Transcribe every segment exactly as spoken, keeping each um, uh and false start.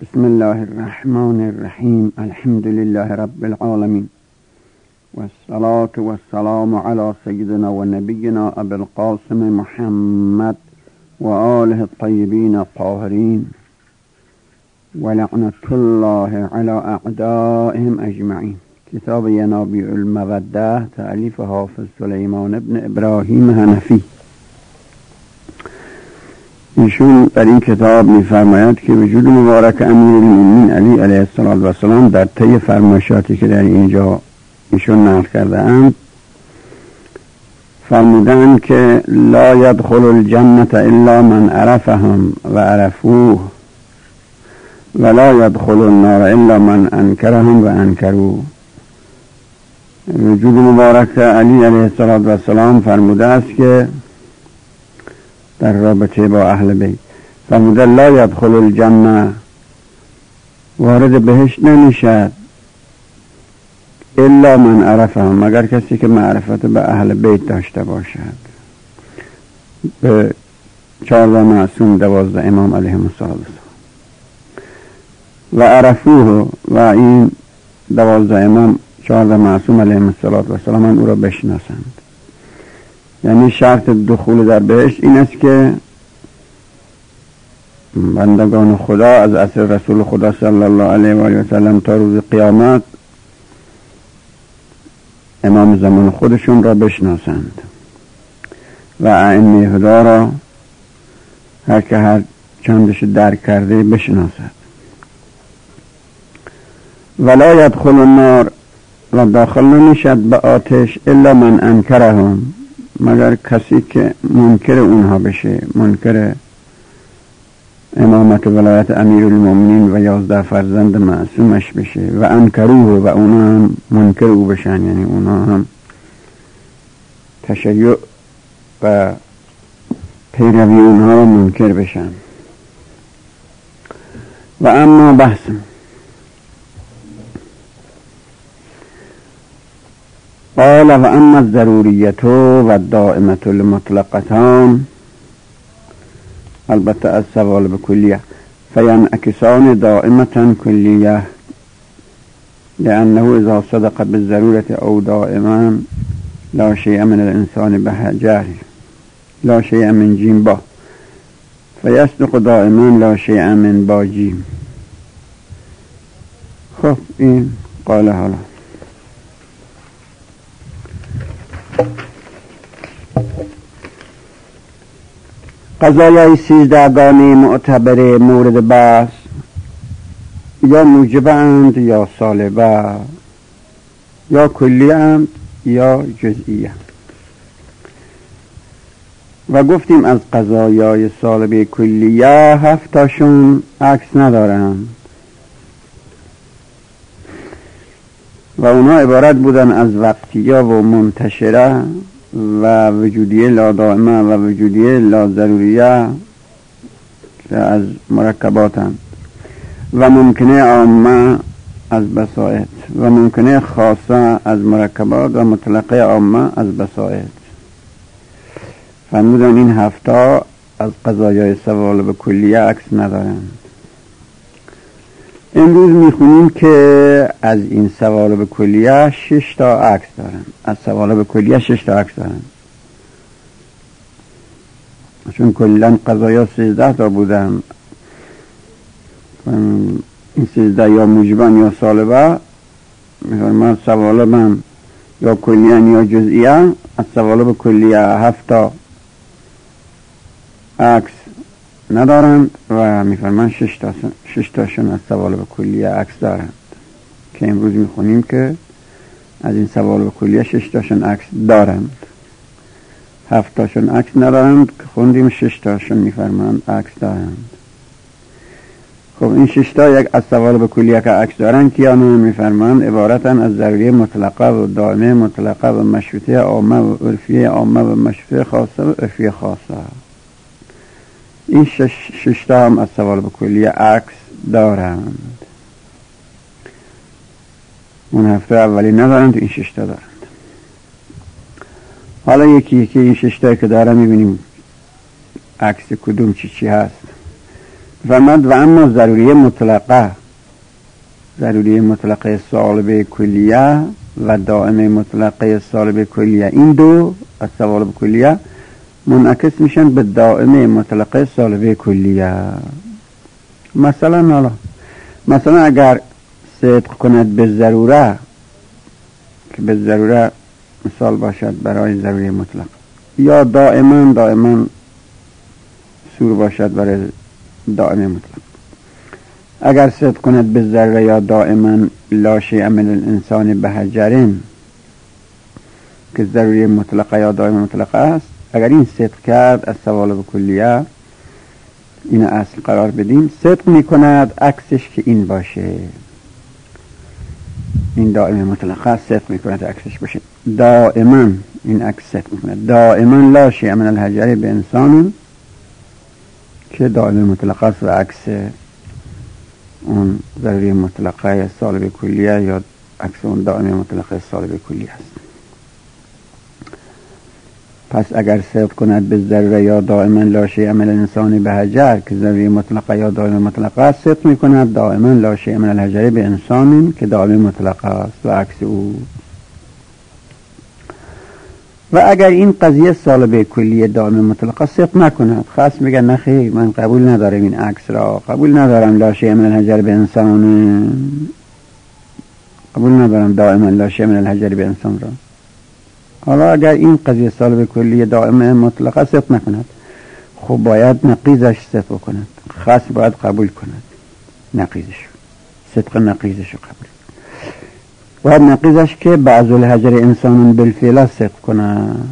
بسم الله الرحمن الرحیم. الحمد لله رب العالمین و الصلاة و السلام علی سیدنا و نبینا ابی القاسم محمد و آله الطیبین الطاهرین و لعنت الله علی اعدائهم اجمعین. کتاب ینابیع الموده تألیف حافظ سلیمان ابن ابراهیم حنفی. ایشون در این کتاب می‌فرماید که وجود مبارک امیرالمومنین علی علیه السلام در طی فرمایشاتی که در اینجا ایشون نقل کرده اند فرمودند که لا يدخل الجنة الا من عرفهم و عرفوه و لا يدخل النار الا من انکرهم و انکروه. وجود مبارک علی علیه السلام فرموده است که در رابطه با اهل بیت فرموده لا يدخل الجنه، وارد بهشت نمیشد، الا من عرفهم، مگر کسی که معرفت به اهل بیت داشته باشد. به چهارده معصوم دوازده امام علیهم السلام و عرفوه، و این دوازده امام چهارده معصوم علیهم السلام او را بشناسند. یعنی شرط دخول در بهشت این است که بندگان خدا از اثر رسول خدا صلی الله علیه و آله و سلم تا روز قیامت امام زمان خودشون را بشناسند و ائمه هدی را هر که هر چندش درک کرده بشناسد. ولا يدخل النار، و داخل نمیشد به آتش الا من انکرهم، مگر کسی که منکر اونها بشه، منکر امامت و ولایت امیرالمومنین و یازده فرزند معصومش بشه و انکروه، و اونا هم منکر او بشن، یعنی اونا هم تشیع و پیروی اونها را منکر بشن. و اما بحث قال و اما الضروریت و الدائمة المطلقتان، البته از سوالب کلیه، فینعکسان دائمة کلیه لأنه اذا صدق بالضرورة او دائما لا شيء من الانسان بحجر لا شيء من جیم با فیصدق دائما لا شيء من با جیم. خب این قال حالا قضایای سیزدهگانه معتبر مورد بحث یا موجبند یا سالبه، یا کلیند یا جزئیه. و گفتیم از قضایای سالبه کلیه هفتاشون عکس ندارند و اونا عبارت بودن از وقتیه و منتشره و وجودیه لا دائمه و وجودیه لا ضروریه که از مرکباتند، و ممکنه عامه از بسائط، و ممکنه خاصه از مرکبات، و مطلقه عامه از بسائط. فرمودن این هفته از قضایای سوالب کلیه عکس ندارند. امروز میخونیم که از این سوالب کلیه شش تا عکس دارن. از سوالب کلیه شش تا عکس دارن، چون کلا قضایا سیزده تا بودن. این سیزده یا موجبن یا سالبه، من سوالبن یا کلیه یا جزئیه. از سوالب کلیه هفت تا عکس ندارند و میفرمان شش تا شش تاشون از سوالب کلیه عکس دارند، که امروز میخونیم که از این سوالب کلیه شش تاشون عکس دارند. هفت تاشون عکس ندارند که خوندیم، شش تاشون میفرمان عکس دارند. خب این شش تا یک از سوالب کلیه که عکس دارند کیانو میفرمان؟ عبارتن از ضروری مطلقه و دائمه مطلقه و مشروطه عامه و عرفیه عامه و مشروطه خاصه و عرفیه خاصه. این شش, شش تا هم از سوالب کلیه عکس دارند. اون هفته اولی ندارند، این شش تا دارند. حالا یکی یکی این شش تا که دارم میبینیم عکس کدوم چی چی هست. فرمد و اما ضروری مطلقه، ضروری مطلقه سالب کلیه و دائمه مطلقه سالب کلیه، این دو از سالب کلیه منعکس میشن به دائمه مطلقه سالب کلیه. مثلا حالا مثلا اگر صدق کند به ضروره، که به ضروره مثال باشد برای ضروری مطلق، یا دائما دائما سور باشد برای دائمه مطلق. اگر صدق کند به ضروره یا دائما لا شیء من الانسان بحجرن، که ضروری مطلقه یا دائمه مطلقه است، اگر این صدق کرد از سوالب کلیه این اصل قرار بدیم، صدق میکند عکسش که این باشه، این دائمه مطلقه صدق میکند عکسش باشه. دائما این عکس صدق میکند، دائما لا شیء من الحجر به انسان، که دائمه مطلقه است و عکس اون ضروری مطلقه سالب کلیه یا عکس اون دائمه مطلقه سالب کلیه است. پس اگر صدق کند به ضروره یا دائما لا شیء من الانسان به حجر، که ضروری مطلقه یا دائمه مطلقه است، صدق میکند دائما لا شیء من الحجر به انسان، که دائمه مطلقه است و عکس او. و اگر این قضیه سالب کلیه دائمه مطلقه صدق نکند، خاص میگه نه خیر من قبول ندارم این عکس را، قبول ندارم لا شیء من الحجر به انسان، قبول ندارم دائما لا شیء من الحجر به انسان را. حالا اگر این قضیه سالب کلیه دائمه مطلقه صدق نکند، خب باید نقیضش صدق کند، خاص باید قبول کند نقیضش، صدق نقیضش قبول باید نقیضش که بعض الحجر انسان بالفعل صدق کند.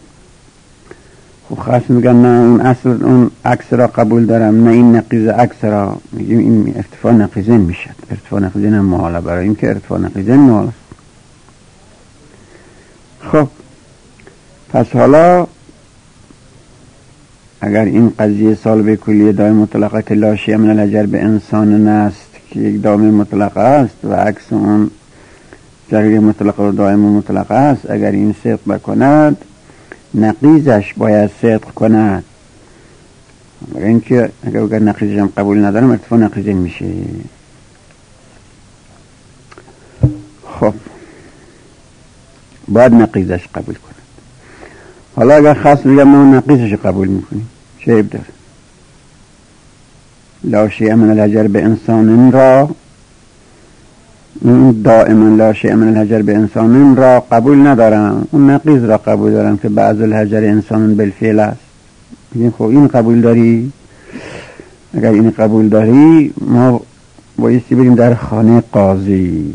خب خاص میگن نه اون اصل اون عکس را قبول دارم، نه این نقیض عکس را، میگیم این ارتفاع نقیضین میشد. ارتفاع نقیضین هم محاله، برای این که ارتفاع نقیضین محاله است. خب پس حالا اگر این قضیه سالب کلیه دائم مطلقه که لا شیء من الحجر به انسان است، که یک دائم مطلقه است و عکس اون ضروری مطلقه و دائم مطلقه است، اگر این صدق بکند نقیضش باید صدق کند، برای اینکه اگر اگر نقیضش هم قبول ندارم ارتفاع نقیضین میشه. خب باید نقیضش قبول کند. حالا اگر خاص بگم ما نقیضش قبول میکنیم، چه عیب داره؟ لا شیء من الحجر به انسان را، دائما لا شیء من الحجر به انسان را قبول ندارم، اون نقیض را قبول دارم که بعض الحجر انسان بالفعل است. میگیم خب این قبول داری؟ اگر این قبول داری ما بایستی بریم در خانه قاضی.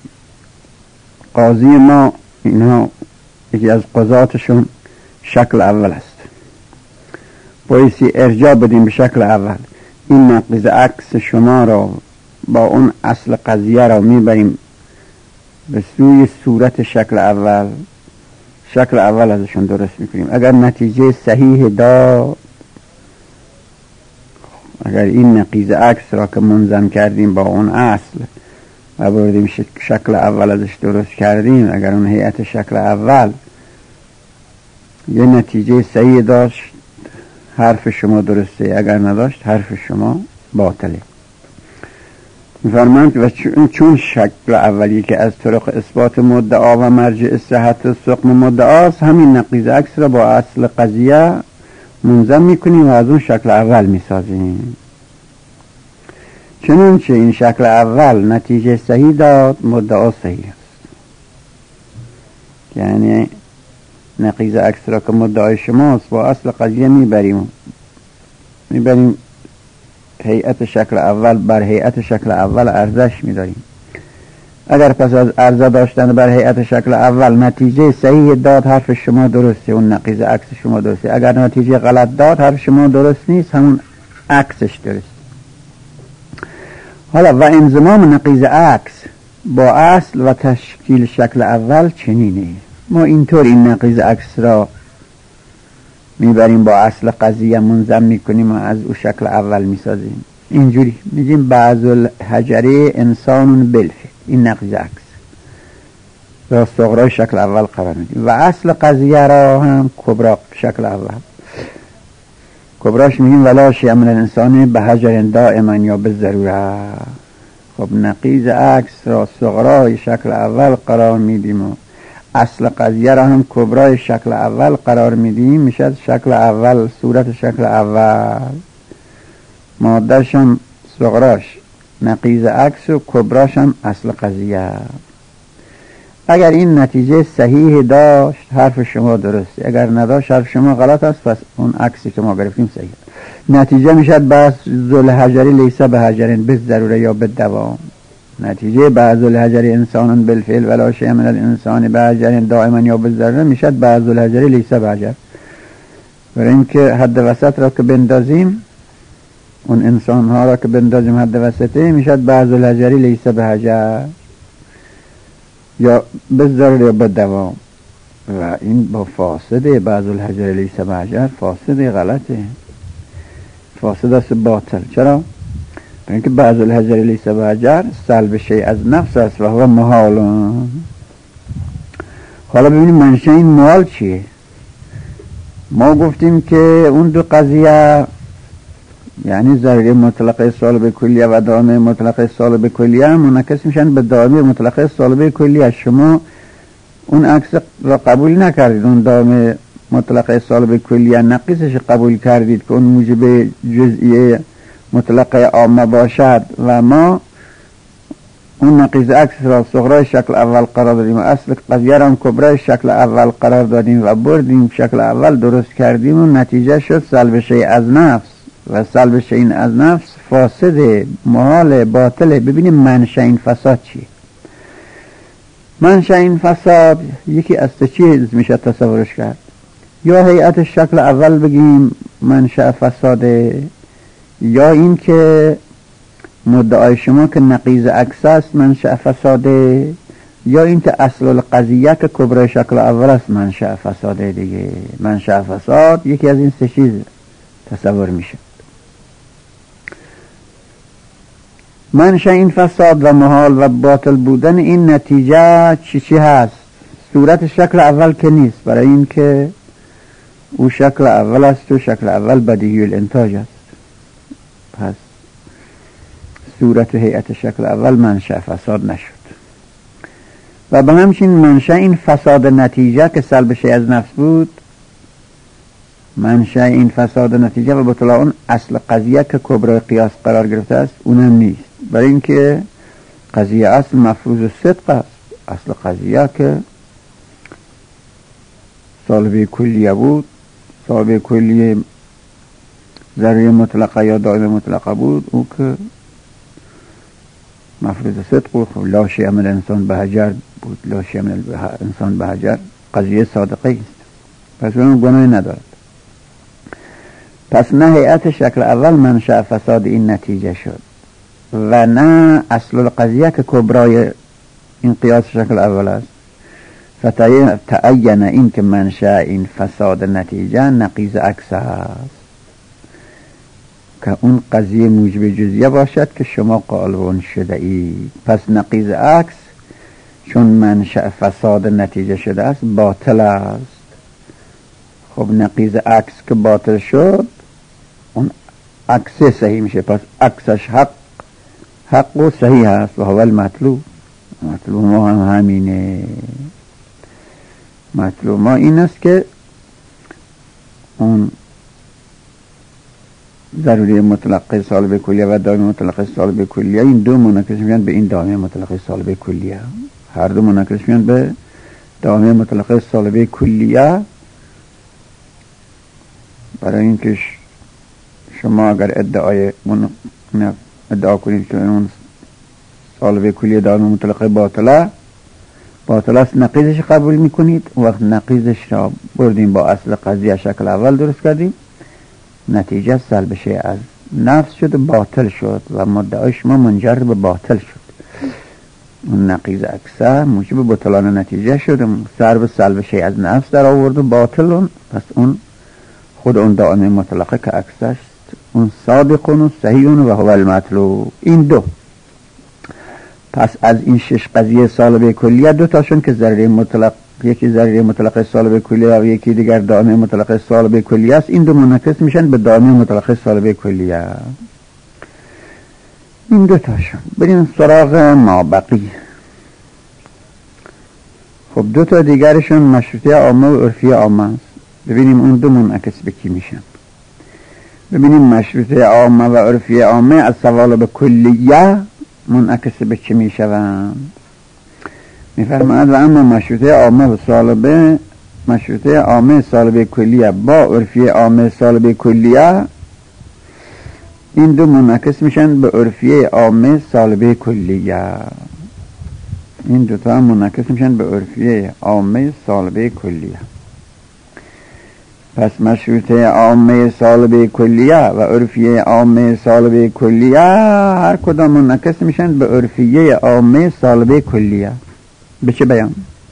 قاضی ما اینها یکی از قضاتشون شکل اول است، بایستی ارجاع بدیم به شکل اول. این نقیض عکس شما را با اون اصل قضیه را میبریم به سوی صورت شکل اول، شکل اول ازشون درست میکنیم. اگر نتیجه صحیح داد، اگر این نقیض عکس را که منظم کردیم با اون اصل و بردیم شکل اول ازش درست کردیم، اگر اون هیئت شکل اول یه نتیجه صحیح داشت حرف شما درسته، اگر نداشت حرف شما باطله. می‌فرمایند و چون شکل اولی که از طرق اثبات مدعا و مرجع صحت و سقم مدعاست، همین نقیض عکس را با اصل قضیه منظم میکنیم و از اون شکل اول میسازیم. چنانچه این شکل اول نتیجه صحیح داد، مدعا صحیح است. یعنی نقیض عکس را که مدعای شماست با اصل قضیه میبریم میبریم هیئت شکل اول بر هیئت شکل اول ارزش میداریم. اگر پس از عرضه داشتن بر هیئت شکل اول نتیجه صحیح داد، حرف شما درسته، اون نقیض عکس شما درسته. اگر نتیجه غلط داد، حرف شما درست نیست، همون عکسش درست. حالا و انضمام نقیض عکس با اصل و تشکیل شکل اول چنینه. ما اینطور این نقیض عکس را میبریم با اصل قضیه منظم میکنیم و از او شکل اول میسازیم. اینجوری میگیم بعض الحجره انسان بالفعل، این نقیض عکس را صغرای شکل اول قرار میدیم و اصل قضیه را هم کبرا شکل اول. کبراش میگیم ولا شیء من الانسان به هجر دائما یا به ضروره. خب نقیض عکس را صغرای شکل اول قرار میدیم و اصل قضیه را هم کبرای شکل اول قرار میدیم، میشه شکل اول، صورت شکل اول، مادهش هم صغراش نقیض عکس و کبراش هم اصل قضیه. اگر این نتیجه صحیح داشت حرف شما درسته، اگر نداشت حرف شما غلط است، پس اون عکسی که ما گرفتیم صحیح. نتیجه میشد بعض ذل حجری لیسه به حجرین به ضروره یا به دوام. نتیجه بعض ذل حجری انسان بالفعل ولا شیء من الانسان به حجرین دائما یا به ضروره میشد بعض ذل حجری لیسه به حجر. برای اینکه حد وسط را که بندازیم، اون انسان ها را که بندازیم حد وسطه، میشد بعض ذل حجری لیسه به حجر یا به ضروره یا به دوام. و این با فاسده، بعض الحجر لیسه به حجر، فاسده، غلطه، فاسد است، باطل. چرا؟ برای اینکه بعض الحجر لیسه به حجر سلب شیء از نفس است و هو محال. حالا ببینیم منشأ این محال چیه. ما گفتیم که اون دو قضیه، یعنی ضروری مطلقه سالب کلیه و دائمی مطلقه سالب کلیه منعکس میشن به دائمی مطلقه سالب کلیه. شما اون عکس را قبول نکردید، اون دائمی مطلقه سالب کلیه نقیصش قبول کردید که اون موجب جزئیه مطلقه عامه باشد و ما اون نقیض عکس را صغرای شکل اول قرار دادیم و اصل قضیه را هم کبرای شکل اول قرار دادیم و بردیم شکل اول درست کردیم و نتیجه شد سلب شیء از نفس و سلب شیء از نفس فاسده، محال، باطله. ببینیم منشأ این فساد چیه. منشأ این فساد یکی از تا چیز میشه تصورش کرد. یا هیئت شکل اول بگیم منشأ فساده، یا این که مدعای شما که نقیض عکس است منشأ فساده، یا این که اصل القضیه که کبرای شکل اول است منشأ فساده دیگه. منشأ فساد یکی از این سه چیز تصور میشه. منشأ این فساد و محال و باطل بودن این نتیجه چی چی هست؟ صورت شکل اول که نیست، برای این که او شکل اول است و شکل اول بدیهی الانتاج است. پس صورت و هیئت شکل اول منشأ فساد نشد. و به همچین منشأ این فساد نتیجه که سلب شیء از نفس بود، منشأ این فساد نتیجه و بطلان اون اصل قضیه که کبرای قیاس قرار گرفته است اونم نیست. برای اینکه قضیه اصل مفروض صدق است. اصل قضیه که سالبه کلیه بود، سالبه کلیه ضروری مطلقه یا دائم مطلقه بود، او که مفروض صدق بود. خب لا شیء من الانسان به حجر بود، لا شیء من الانسان به حجر قضیه صادقه است، پس اون گناهی ندارد. پس نه هیئت شکل اول منشأ فساد این نتیجه شد و نه اصل القضیه که کبرای این قیاس شکل اول است. فتعین این که منشأ این فساد نتیجه نقیض عکس است که اون قضیه موجب جزئیه باشد که شما قائل شده ای. پس نقیض عکس چون منشأ فساد نتیجه شده است باطل است. خب نقیض عکس که باطل شد اون عکس صحیح میشه، پس عکسش حق حق و صحیح است و هو المطلوب. مطلوب ما هم همینه. مطلوب ما این است که اون ضروری مطلقه سالب کلیه و دائمی مطلقه سالب کلیه این دو منعکس میشن به این دائمی مطلقه سالب کلیه. هر دو منعکس میشن به دائمی مطلقه سالب کلیه. برای اینکه شما اگر ادعای من ادعا کنید که اون سالب کلیه دائمی مطلقه باطله باطل است، نقیضش قبول میکنید. وقت نقیضش را بردیم با اصل قضیه شکل اول درست کردیم، نتیجه سلب شیء از نفس شد، باطل شد و مدعای شما منجر به باطل شد. اون نقیض عکسه موجب بطلان نتیجه شد، سر به سلب شیء از نفس در آورد و باطل. پس اون خود اون دائمی مطلقه که عکسش اون صادقون و صحیحون و هو المطلوب. این دو. پس از این شش قضیه سالبه کلیه دو تاشون که ضروری مطلق یکی ضریره مطلقه سالبه کلیه و یکی دیگر دائمی مطلقه سالبه کلیه است، این دو منعکس میشن به دائمی مطلقه سالبه کلیه. این دو تاشون. بریم سراغ مابقی. خب دو تا دیگرشون مشروطه عامه و عرفی عامه است. ببینیم اون دو منعکس به کی میشن. ببینیم مشروطه عامه و عرفی عامه از سوالب کلیه منعکس به چه میشوند. میفرماید و اما مشروطه عامه و سالبه مشروطه عامه سالبه کلیه با عرفی عامه سالبه کلیه، این دو منعکس میشن به عرفی عامه سالبه کلیه. این دو تا منعکس میشن به عرفی عامه سالبه کلیه. پس مشروطه عامه سالبه کلیه و عرفی عامه سالبه کلیه هر کدام منعکس میشن به عرفیه عامه سالبه کلیه. به چه بیان؟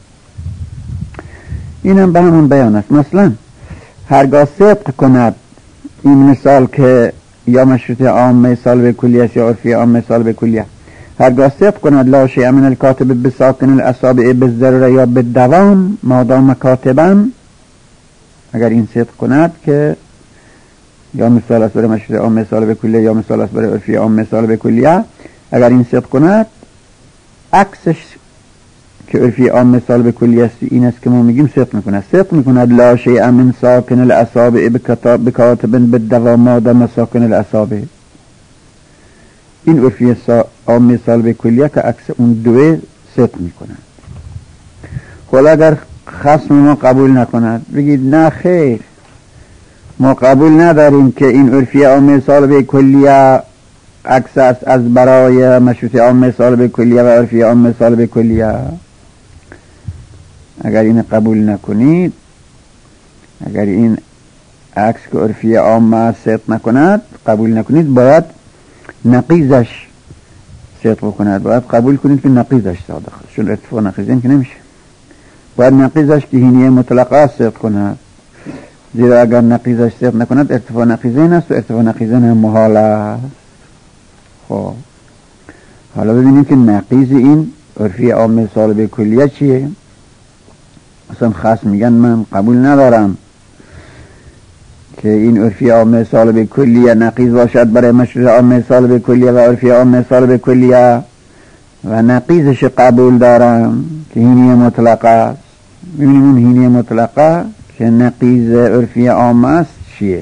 این هم به همون بیان است. مثلا هرگاه صدق کند این مثال که یا مشروطه عامه سالبه کلیه است یا عرفی عامه سالبه کلیه، هرگاه صدق کند لا شیء من الکاتب بساکن الاصابع بالضروره یا بالدوام مادام کاتبا، اگر این صدق کند که یا مثال است برای مشروطه عامه سالبه کلیه یا مثال است برای عرفی عامه سالبه کلیه، اگر این صدق کند عکسش که عرفی عامه سالبه کلیه است این است که ما میگیم صدق میکند. صدق میکند لا شیء من ساکن الاصابع بکاتب بالدوام مادام ساکن الاصابع، این عرفی عامه سالبه کلیه که عکس اون دوه صدق میکند. خب اگر خصم ما قبول نکند بگید نه خیر، ما قبول نداریم که این عرفی عامه سالبه کلیه عکس است از برای مشروطه عامه سالبه کلیه و عرفی عامه سالبه کلیه. اگر این قبول نکنید، اگر این عکس که عرفی عامه صدق نکند قبول نکنید، باید نقیضش صدق بکند، باید قبول کنید که نقیضش صادق است، چون ارتفاع نقیضین که نمیشه. باید نقیضش که هینیه مطلقه صدق کند، زیرا اگر نقیضش صدق نکند ارتفاع نقیضین است و ارتفاع نقیضین هم محال است. خب حالا ببینیم که نقیض این عرفی عامه سالبه کلیه چیه. اصلا خاص میگن من قبول ندارم که این عرفی عامه سالبه کلیه نقیض باشد برای مشروطه عامه سالبه کلیه و عرفی عامه سالبه کلیه و نقیضش قبول دارم که هینیه مطلقه است. ببینیم اون هینیه مطلقه که نقیض عرفی عامه است چیه.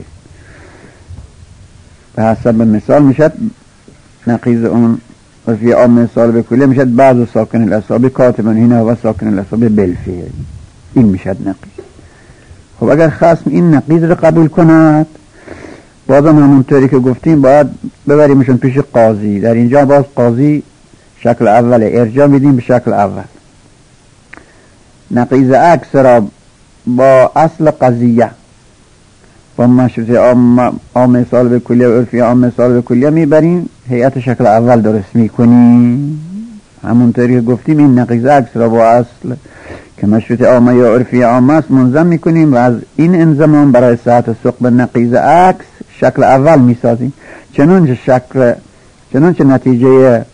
به حسب مثال میشد نقیض اون عرفی عامه سالبه کلیه میشد بعض ساکن الاصابع کاتبا هنا و ساکن الاصابع بالفعل، این میشد نقیض. خب اگر خصم این نقیض رو قبول کند، بازم همونطوری که گفتیم باید ببریمشون پیش قاضی. در اینجا باز قاضی شکل اوله، ارجاع میدیم به شکل اول. نقیض عکس را با اصل قضیه با مشروطه عامه سالبه کلیه و عرفی عامه سالبه کلیه میبریم، هیئت شکل اول درست میکنیم. همونطوری که گفتیم این نقیض عکس را با اصل که مشروطه عامه یا عرفی عامه است منظم میکنیم و از این انضمام برای صحت ثقب نقیض عکس شکل اول میسازیم. چنانچه شکل چنانچه نتیجه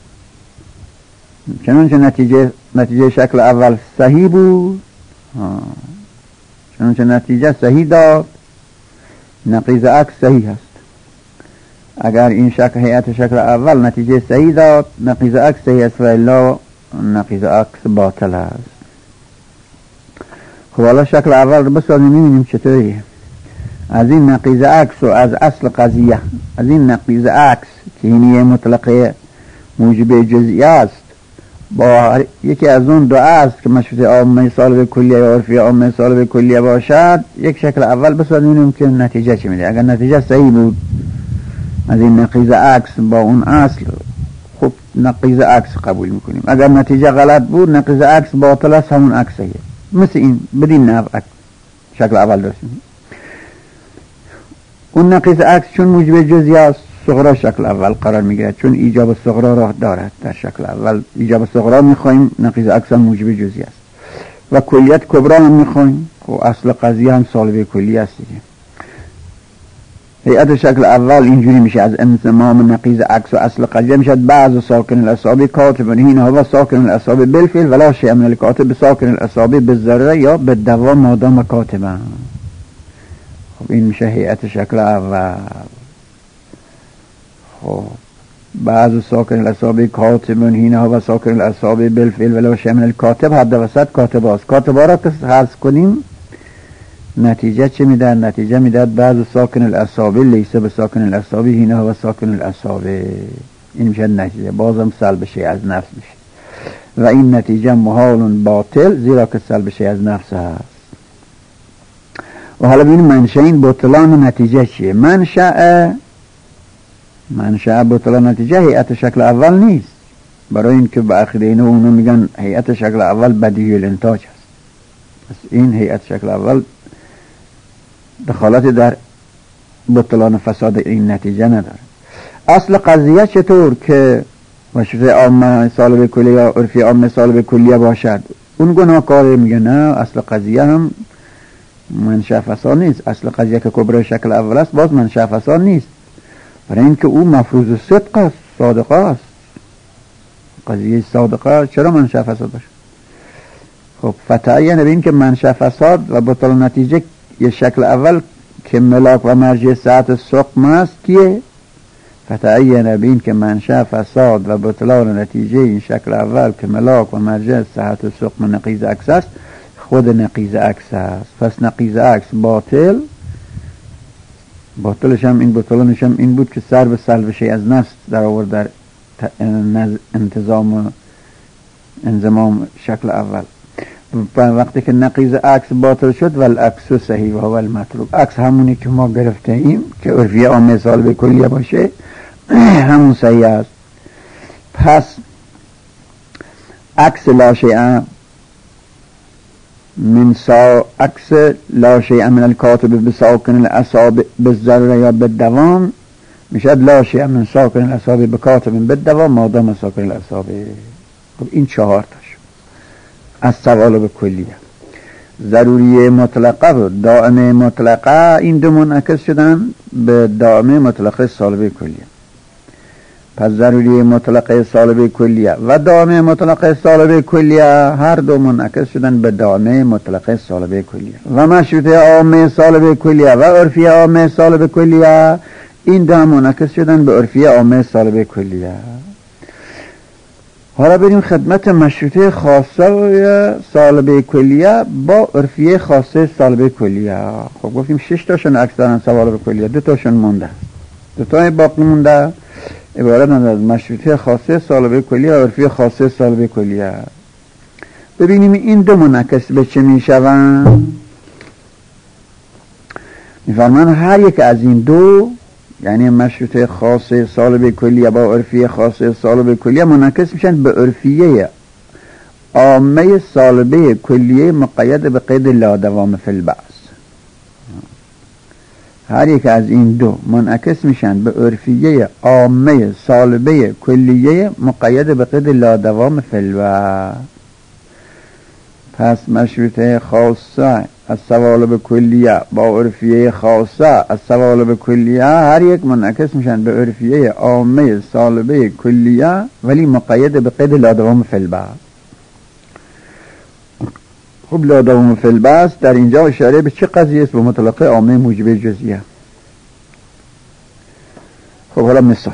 چنانچه نتیجه نتیجه شکل اول صحیح بود، چنانچه نتیجه صحیح داد، نقیض عکس صحیح است. اگر این شکل هیئت شکل اول نتیجه صحیح داد، نقیض عکس صحیح است و الا نقیض عکس باطل است. خب حالا شکل اول رو بسازیم میبینیم چطوریه. از این نقیض عکس و از اصل قضیه، از این نقیض عکس که هینیه مطلقه موجب جزئی است با یکی از اون دو است که مشروطه عامه سالبه کلیه یا عرفی عامه سالبه کلیه باشد، یک شکل اول بسازیم ببینیم که نتیجه چی میده. اگر نتیجه صحیح بود از این نقیض عکس با اون اصل، خب نقیض عکس قبول میکنیم. اگر نتیجه غلط بود نقیض عکس باطل است، همون عکس صحیحه. مثل این بدین نوع شکل اول درستیم. اون نقیض عکس چون موجب جزئی است صغرا شکل اول قرار میگیرد، چون ایجاب صغرا را دارد. در شکل اول ایجاب صغرا میخوایم، نقیض عکس هم موجب جزئی است و کلیت کبرا هم میخوایم. خب اصل قضیه هم سالبه کلیه است دیگه. هیئت شکل اول اینجوری میشه از انضمام نقیض عکس و اصل قضیه میشد بعض ساکن الاصابع کاتب هین هو ساکن الاصابع بالفعل ولا شیء من الکاتب ساکن الاصابع بالذره یا بالدوام مادام کاتبا. خب این میشه هیئت شکل اول. خب بعض ساکن الاصابع کاتب هین هو ساکن الاصابع بالفعل ولا شیء من الکاتب حد وسط کاتب است. کاتب را که حذف کنیم نتیجه چه میدن؟ نتیجه میداد بعض ساکن الاصابع لیسه به ساکن الاصابع هین هو ساکن الاصابع. این میشه نتیجه، بازم سلب شیء از نفس میشه و این نتیجه محال باطل زیرا که سلب شیء از نفس هست. و حالا ببینیم منشأ این بطلان نتیجه چیه. منشأ منشأ بطلان نتیجه هیئت شکل اول نیست، برای اینکه به عقیده اینو اونو میگن هیئت شکل اول بدیهی الانتاج هست. پس این هیئت شکل اول دخالت در بطلان فساد این نتیجه نداره. اصل قضیه چطور که مشروطه عامه سالب کلیه یا عرفی عامه سالب کلیه باشد اون گناهکاره؟ میگه نه، اصل قضیه هم منشأ فساد نیست. اصل قضیه که کبرای شکل اول است باز منشأ فساد نیست، برای اینکه او مفروض صدق است، صادقه است. قضیه صادقه چرا منشأ فساد باشه؟ خب فتعین ببین که منشأ فساد و بطلان نتیجه یه شکل اول که ملاک و مرجع صحت سقم است کیه؟ فتعین بین که منشأ فساد و بطلان نتیجه این شکل اول که ملاک و مرجع صحت سقم نقیض عکس است خود نقیض عکس است. پس نقیض عکس باطل، باطلش هم این بطلانش هم این بود که سر به سلب شیء از نفس در آورد در انتظام و انضمام شکل اول. وقتی که نقیض عکس باطل شد والعکس صحیح و هو المطلوب، عکس همونی که ما گرفته ایم که عرفی عامه سالب کلیه باشه همون صحیح است. پس عکس لا شیء من سا عکس لا شیء من الکاتب بساکن الاصابع بالذره یا بالدوام میشد لا شیء من ساکن الاصابع بکاتب بالدوام مادام ساکن الاصابع. خب این چهار تاش از سوالب کلیه. ضروری مطلقه و دائمه مطلقه این دو منعکس شدن به دائمه مطلقه سالب کلیه. پس ضروری مطلقه سالب کلیه و دائمه مطلقه سالب کلیه هر دو منعکس شدن به دائمه مطلقه سالب کلیه. و مشروطه عامه سالب کلیه و عرفی عامه سالب کلیه این دو منعکس شدن به عرفی عامه سالب کلیه. حالا بریم خدمت مشروطه خاصه و سالبه کلیه با عرفیه خاصه سالبه کلیه. خب گفتیم شش تاشون عکس دارن سالبه کلیه، دو تاشون مونده، دو تای باقی مونده عبارت از مشروطه خاصه سالبه کلیه و عرفیه خاصه سالبه کلیه. ببینیم این دو منعکس به چه میشون. میفرمان هر یک از این دو یعنی مشروطه خاصه سالب کلیه با عرفیه خاصه سالب کلیه منعکس میشن به عرفیه عامه سالبه کلیه مقید به قید لا دوام فی البعث. هر یک از این دو منعکس میشن به عرفیه عامه سالبه کلیه مقید به قید لا دوام فی البعث. پس مشروطه خاصه از سوالب کلیه با عرفیه خاصه از سوالب کلیه هر یک منعکس میشن به عرفیه عامه سالبه کلیه ولی مقید به قید لا دوام فی البعث. خب لا دوام فی البعث در اینجا اشاره به چه قضیه است؟ به مطلقه عامه موجبه جزئیه. خب حالا مثال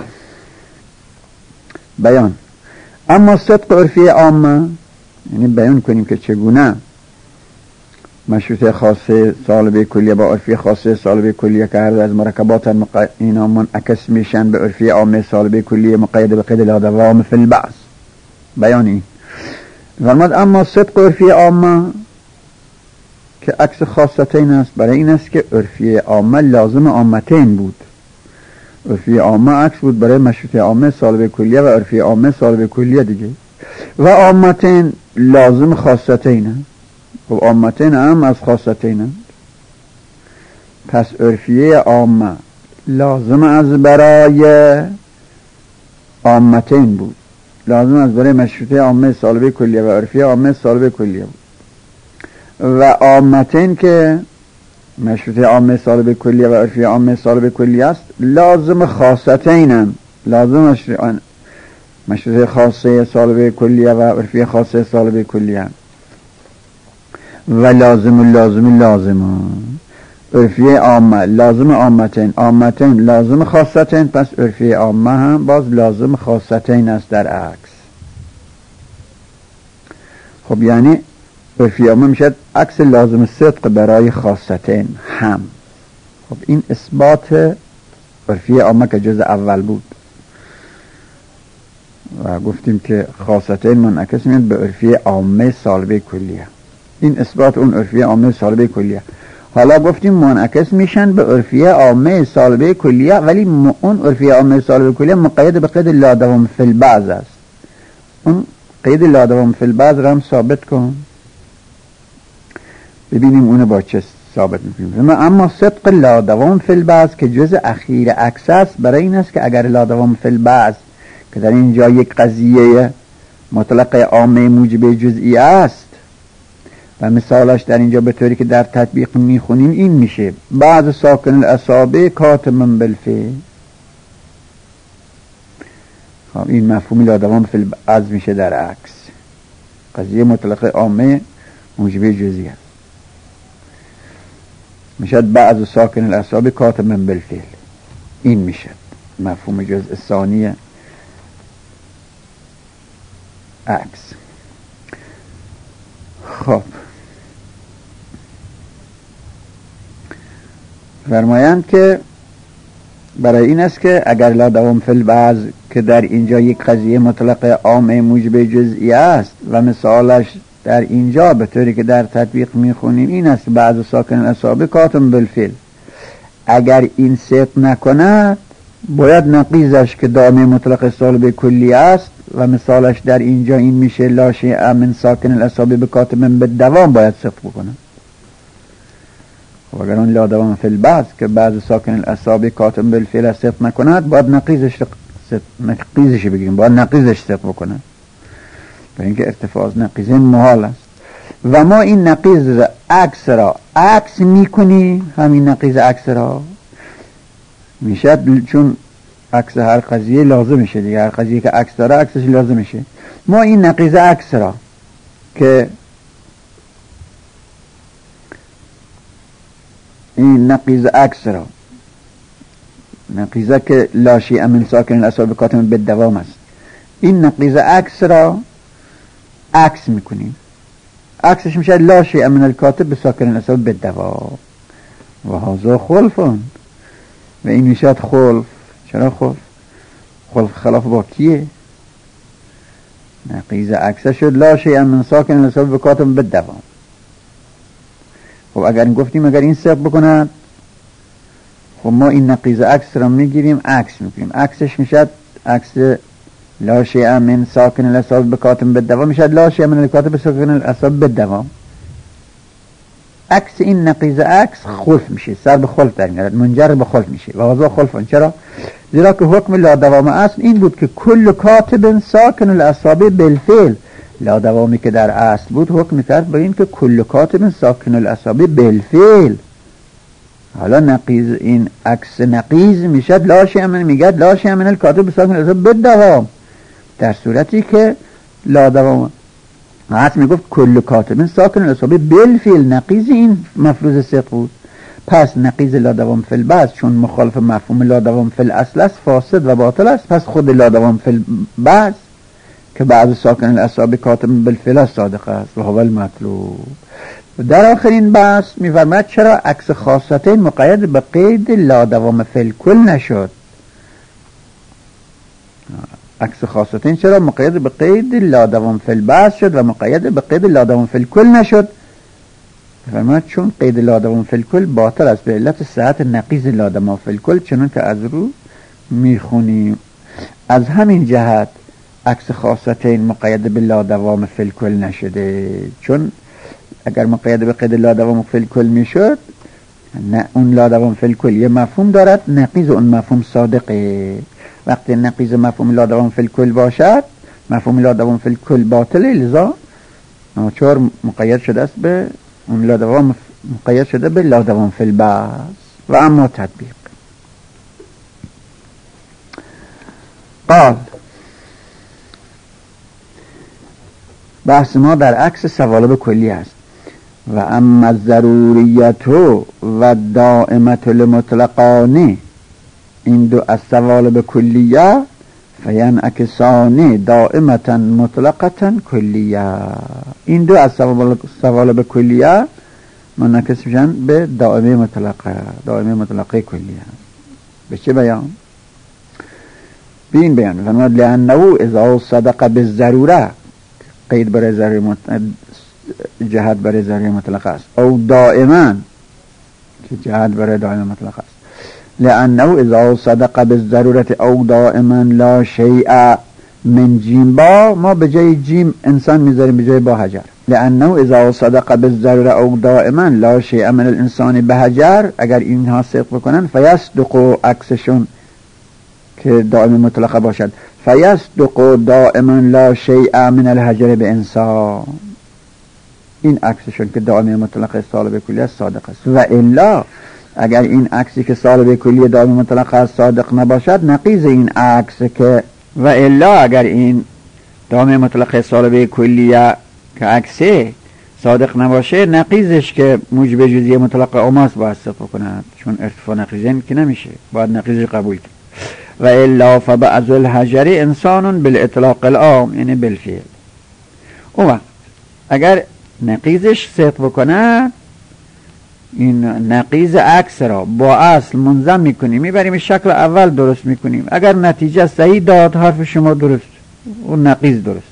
بیان. اما صدق عرفیه عامه یعنی بیان کنیم که چگونه مشروطه خاصه سالبه کلیه با عرفی خاصه سالبه کلیه که هر از مرکبات مق... اینا منعکس میشن به عرفی عامه سالبه کلیه مقید به قید لا دوام فی البعث. بیانی فرمود اما صدق عرفی عامه که عکس خاصتین است، برای این است که عرفی عامه لازم عامتین بود. عرفی عامه عکس بود برای مشروطه عامه سالبه کلیه و عرفی عامه سالبه کلیه دیگه و عامتین لازم خاصتین. خب عامتین هم از خاصتین. پس عرفیه عامه لازم از برای عامتین بود، لازم از برای مشروطه عامه سالبه کلیه و عرفیه عامه سالبه کلیه بود و عامتین که مشروطه عامه سالب کلیه و عرفی عامه سالب کلیه است، لازم خاصتینن، لازم مشروطه خاصه سالب کلیه و عرفی خاصه سالب کلیه و لازم لازم لازم عرفی عامه لازم عامتین عامتین لازم خاصتین، پس عرفی عامه هم باز لازم خاصتین است در عکس. خب یعنی عرفی عامه میشد عکس لازم صدق برای خاصتین هم. خب این اثبات عرفی عامه که جز اول بود و گفتیم که خاصتین منعکس میاد به عرفی عامه سالبه کلیه. این اثبات اون عرفی عامه سالبه کلیه. حالا گفتیم منعکس میشن به عرفی عامه سالبه کلیه، ولی اون عرفی عامه سالبه کلیه مقید به قید لا دوام فی البعض است. اون قید لا دوام فی البعض را هم ثابت کن ببینیم اونو با چه ثابت میکنیم. اما صدق لا دوام فی البعض که جز اخیر عکس است، برای این است که اگر لا دوام فی البعض که در اینجا یک قضیه مطلق عامه موجب جزئی است و مثالش در اینجا به طوری که در تطبیق میخونیم این میشه بعض ساکن الاصابع کاتم بالفعل. خب این مفهوم لا دوام فی البعض میشه در عکس، قضیه مطلق عامه موجب جزئی است، میشد بعض ساکن الاصابع کاتم بالفعل. این میشه مفهوم جزء ثانی عکس. خب فرمایند که برای این است که اگر لا دوام فی البعض که در اینجا یک قضیه مطلق عامه موجب جزئی است و مثالش در اینجا به طوری که در تطبیق میخونیم این است بعض ساکن الاصابع کاتم بالفعل، اگر این صدق نکند باید نقیضش که دامه مطلق سالب کلی است و مثالش در اینجا این میشه لا شیء من ساکن الاصابع بکاتم بالدوام باید صدق بکنه. و اگر اون لا دوام فی البعض که بعض ساکن الاصابع کاتم بالفعل صدق نکند باید نقیضش نقیضش بگیریم، باید نقیضش صدق بکنه، برای اینکه ارتفاع از نقیضین محال است. و ما این نقیض عکس را عکس میکنیم، همین نقیض عکس را میشد چون عکس هر قضیه لازم میشه دیگه، هر قضیه که عکس داره عکسش لازم میشه. ما این نقیض عکس را که این نقیض عکس را نقیضه که لا شیء من ساکن الاصابع کاتم بالدوام است، این نقیض عکس را عکس میکنیم، عکسش میشه لا شیء من الکاتب بساکن الاصابع بالدوام و هذا خلف و این میشد خلف. چرا خلف؟ خلف خلاف با کیه؟ نقیض عکسه شد لا شیء من ساکن الاصابع بکاتم بالدوام. خب اگر این گفتیم اگر این صدق بکند خب ما این نقیض عکس را میگیریم عکس میکنیم، عکسش میشد عکس لا شیء من ساکن الاصابع بکاتم بالدوام میشد لا شیء من الکاتب بساکن الاصابع بالدوام. عکس این نقیض عکس خلف میشه، سر به خلف در میاد، منجر به خلف میشه و هذا خلف. چرا؟ زیرا که حکم لا دوام اصل این بود که کل کاتب ساکن الاصابع بالفعل. لا دوامی که در اصل بود حکم کرد با این که کل کاتب ساکن الاصابع بالفعل. حالا نقیض این عکس نقیض میشد لا شیء من، میگد لا شیء من الکاتب ساکن الاصابع بالدوام، در صورتی که لا دوام حتی میگفت کل کاتب ساکن الاصابع بالفعل، نقیض این مفروض صدق بود. پس نقیض لا دوام فی البعض چون مخالف مفهوم لا دوام فی الاصل است فاسد و باطل است، پس خود لا دوام فی البعض که بعض ساکن الاصابع کاتب بالفعل صادق است و هو المطلوب. در آخرین بحث میفرماید چرا عکس خاصتین مقید به قید لا دوام فی الکل نشد. عکس خاصتین چرا مقید به قید لا دوام فی البعض شد و مقید به قید لا دوام فی الکل نشد؟ فرماید چون قید لا دوام فی الکل باطل است به علت صحت نقیض لا دوام فی الکل، چنان که از رو میخونیم. از همین جهت عکس خاصتین مقید به لا دوام فی الکل نشده، چون اگر مقید به قید لا دوام فی الکل میشد نه اون لا دوام فی الکل یه مفهوم دارد، نقیض اون مفهوم صادقه. وقتی نقیض مفهوم لا دوام فی الکل باشد مفهوم لا دوام فی الکل باطله، لذا ناچار مقید شده است به اون لا دوام مقید شده به لا دوام فی البعث و اما تطبیق. قال بحث ما در عکس سوالب کلی است. و اما الضروریت و دائمت المطلقان، این دو از سوالب کلیه، فینعکسان دائمتا مطلقتا کلیه. این دو از سوالب کلیه منعکس میشن به دائمه مطلقه، دائمه مطلقه کلیه. به چه بیان؟ بین بیان فرمود لانه اذا صدق بالضروره، قید برای ضروری مطلق، جهت برای ضروری مطلق است، او دائما که جهت برای دائم مطلق است. لانه اذا صدق بالضرورت او دائما لا شیء من جیم با، ما به جای جیم انسان میذاریم به جای با حجر. لانه اذا صدق بالضروره او دائما لا شیء من الانسان بحجر، اگر اینها صدق بکنن فیصدق عکسشون که دائم مطلقه باشد، فیصدق دائما لا شیء من الحجر به انسان، این عکسشون که دائم مطلقه سالب کلی صادق است. و الا اگر این عکسی که سالب کلی دائم مطلقه صادق نباشد، نقیض این عکس که و الا اگر این دائم مطلقه سالب کلی که عکسه صادق نباشه، نقیضش که موجب جزئیه مطلقه اوماس باید صفر کند، چون ارتفاع نقیضین که نمیشه، باید نقیضش قبول کنه. و الا فبعض الحجر انسان بالاطلاق العام، یعنی بالفعل. اون وقت اگر نقیضش صدق بکنه، این نقیض عکس را با اصل منظم میکنیم، میبریم شکل اول درست میکنیم. اگر نتیجه صحیح داد، حرف شما درست، اون نقیض درست.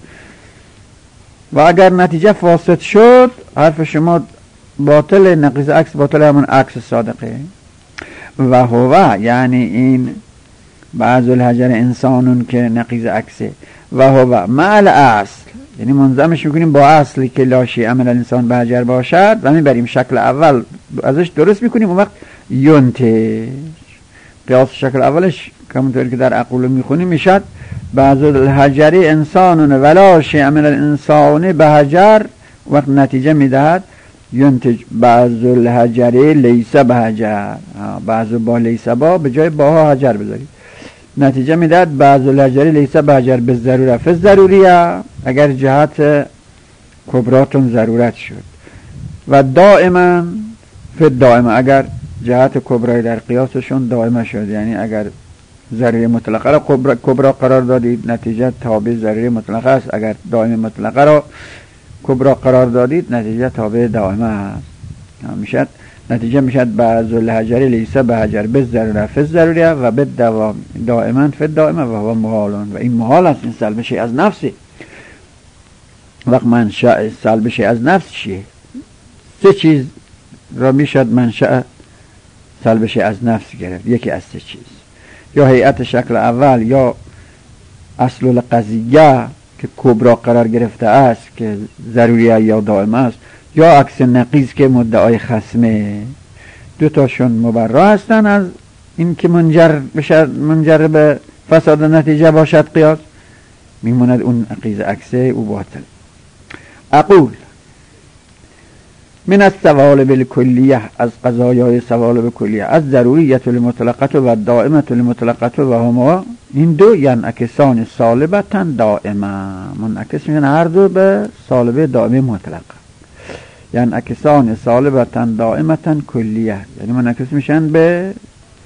و اگر نتیجه فاسد شد، حرف شما باطل، نقیض عکس باطل، همون عکس صادقه. و هو یعنی این بعض الحجر انسانون که نقیض عکسه، و هو مع الاصل، یعنی منظمش میکنیم با اصلی که لا شیء من الانسان به حجر باشد و میبریم شکل اول ازش درست میکنیم. اون وقت ینتج، قیاس شکل اولش همونطور که در اقوله میخونیم میشد بعض الحجر انسانون ولا شیء من الانسان به حجر، وقت نتیجه میدهد ینتج بعض الحجر لیس به حجر، بعض با لیس با به جای باها حجر بذارید، نتیجه میدهد بعض الحجر لیس به حجر به ضروره فی ضروریه، اگر جهت کبراتون ضرورت شد. و دائما فی دائما، اگر جهت کبرای در قیاسشون دائما شد، یعنی اگر ضروری مطلقه را کبرا قرار دادید، نتیجه تابع ضروری مطلقه است. اگر دائم مطلقه را کبرا قرار دادید، نتیجه تابع دائمه است. میشد نتیجه میشد بعض الحجر لیس به حجر به ضروره فی ضروریه و به دوام دائما فی دائمه و هو محالون، و این محال است، این سلب شیء از نفسه. وقت منشأ سلب شیء از نفس چیه؟ سه چیز را میشد منشأ سلب شیء از نفس گرفت، یکی از سه چیز، یا هیئت شکل اول، یا اصل القضیه که کبرا قرار گرفته است که ضروریه یا دائمه است، یا عکس نقیض که مدعای خصمه. دو تاشون مبرا هستن از این که منجر بشد، منجر به فساد نتیجه باشد قیاس، میموند اون عقیز عکسه او باطل. اقول من السوالب الکلیه، از قضایای سوالب کلیه، از ضروریت المطلقه و دائمت المطلقه و هما، این دو ینعکسان سالبتا دائما، منعکس میشن هر دو به سالبه دائمه مطلقه. ینعکسان سالبتا دائمتا کلیه، یعنی منعکس میشن به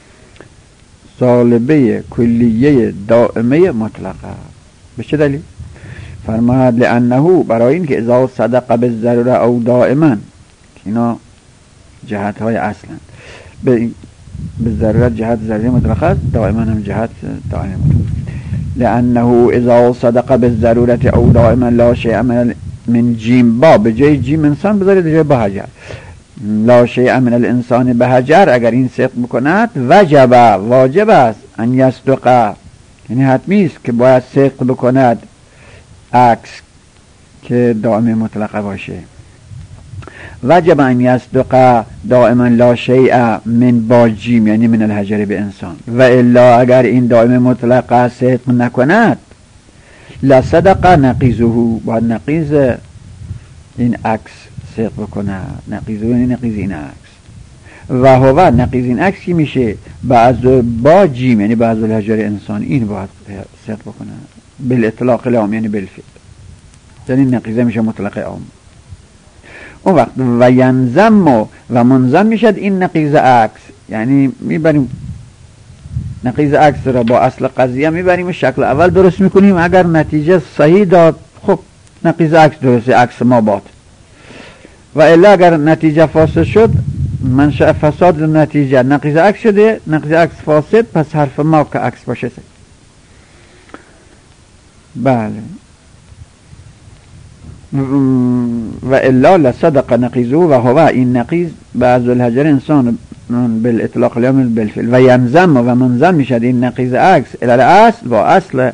سالبه کلیه دائمه مطلقه. به چه دلیل؟ فرماد لانه، برای این که اذا صدق بالضروره او دائما، اینا جهت های اصلا، به به ضرورت جهت ضروری مطلقه است، دائما هم جهت دائم مطلقه. لانه اذا صدق بالضرورت او دائما لا شیء من من جیم با، به جای جیم انسان بذارید به جای با حجر، لا شیء من الانسان به حجر، اگر این صدق بکند وجب، واجب است، ان یصدق، یعنی حتمی است که باید صدق بکند عکس که دائم مطلقه باشه. وجب ان یصدق دائما لا شیء من با جیم، یعنی من الحجر به انسان. و الا اگر این دائم مطلقه صدق نکند، لصدق نقیضه، باید نقیض این عکس صدق بکنه. نقیض یعنی نقیض این عکس. و هو نقیض این عکس کی میشه؟ بعض با جیم یعنی بعض الحجر انسان، این باید صدق بکنه. بالاطلاق العام یعنی بالفعل، یعنی نقیضه میشه مطلق عام. اون وقت و ینضم و منضم میشد این نقیض عکس، یعنی میبریم نقیض عکس را با اصل قضیه میبریم شکل اول درست میکنیم، اگر نتیجه صحیح داد خب نقیض عکس درسته، عکس ما باد. و الا اگر نتیجه فاسد شد، منشأ فساد نتیجه نقیض عکس شده، نقیض عکس فاسد، پس حرف ما که عکس باشه. بله. و الا لصدق نقیضه و هو این نقیض بعض الحجر انسان بالاطلاق اليوم بالفعل و ینضم و منضم میشد این نقیض عکس الی اصل، با اصل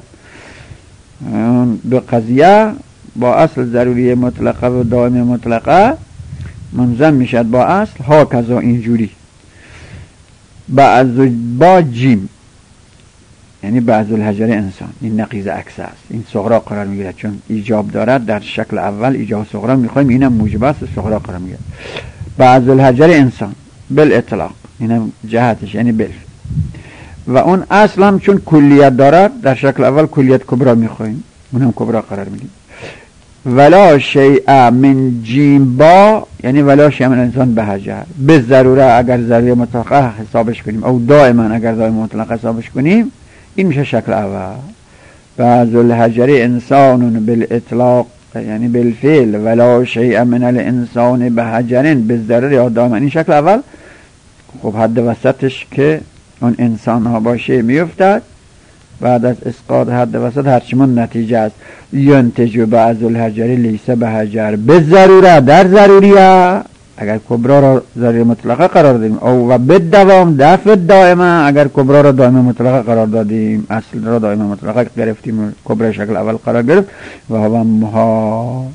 دو قضیه، با اصل ضروری مطلقه و دائم مطلقه منضم میشد با اصل. ها کذا اینجوری بعض با جیم یعنی بعض الحجر انسان، این نقیض عکس است، این صغرا قرار میگیرد چون ایجاب دارد. در شکل اول ایجاب صغرا میخوایم، اینم موجب است، صغرا قرار میگیرد. بعض الحجر انسان بالاطلاق اینم جهتش یعنی بالفعل. و اون اصل هم چون کلیت دارد، در شکل اول کلیت کبرا میخوایم، اونم کبرا قرار میدیم. ولا شیء من جیم با یعنی ولا شیء من انسان به حجر، به ضروره اگر ضروری مطلقه حسابش کنیم او دائما اگر دائم مطلقه حسابش کنیم، این میشه شکل اول. بعض الحجر انسان بالاطلاق یعنی بالفعل ولا شیء من الانسان به حجر به ضروره یا دائما، این شکل اول. خب حد وسطش که اون انسان ها باشه میفتد بعد از اسقاط حد وسط هرچمون نتیجه است. ینتج بعض الحجر لیس به حجر به ضروره، در ضروریه اگر کبرا را ضروری مطلقه قرار دادیم، او و به دوام دفع دائمه اگر کبرا را دائم مطلقه قرار دادیم، اصل را دائم مطلقه گرفتیم، کبرا شکل اول قرار گرفت. و هو محال.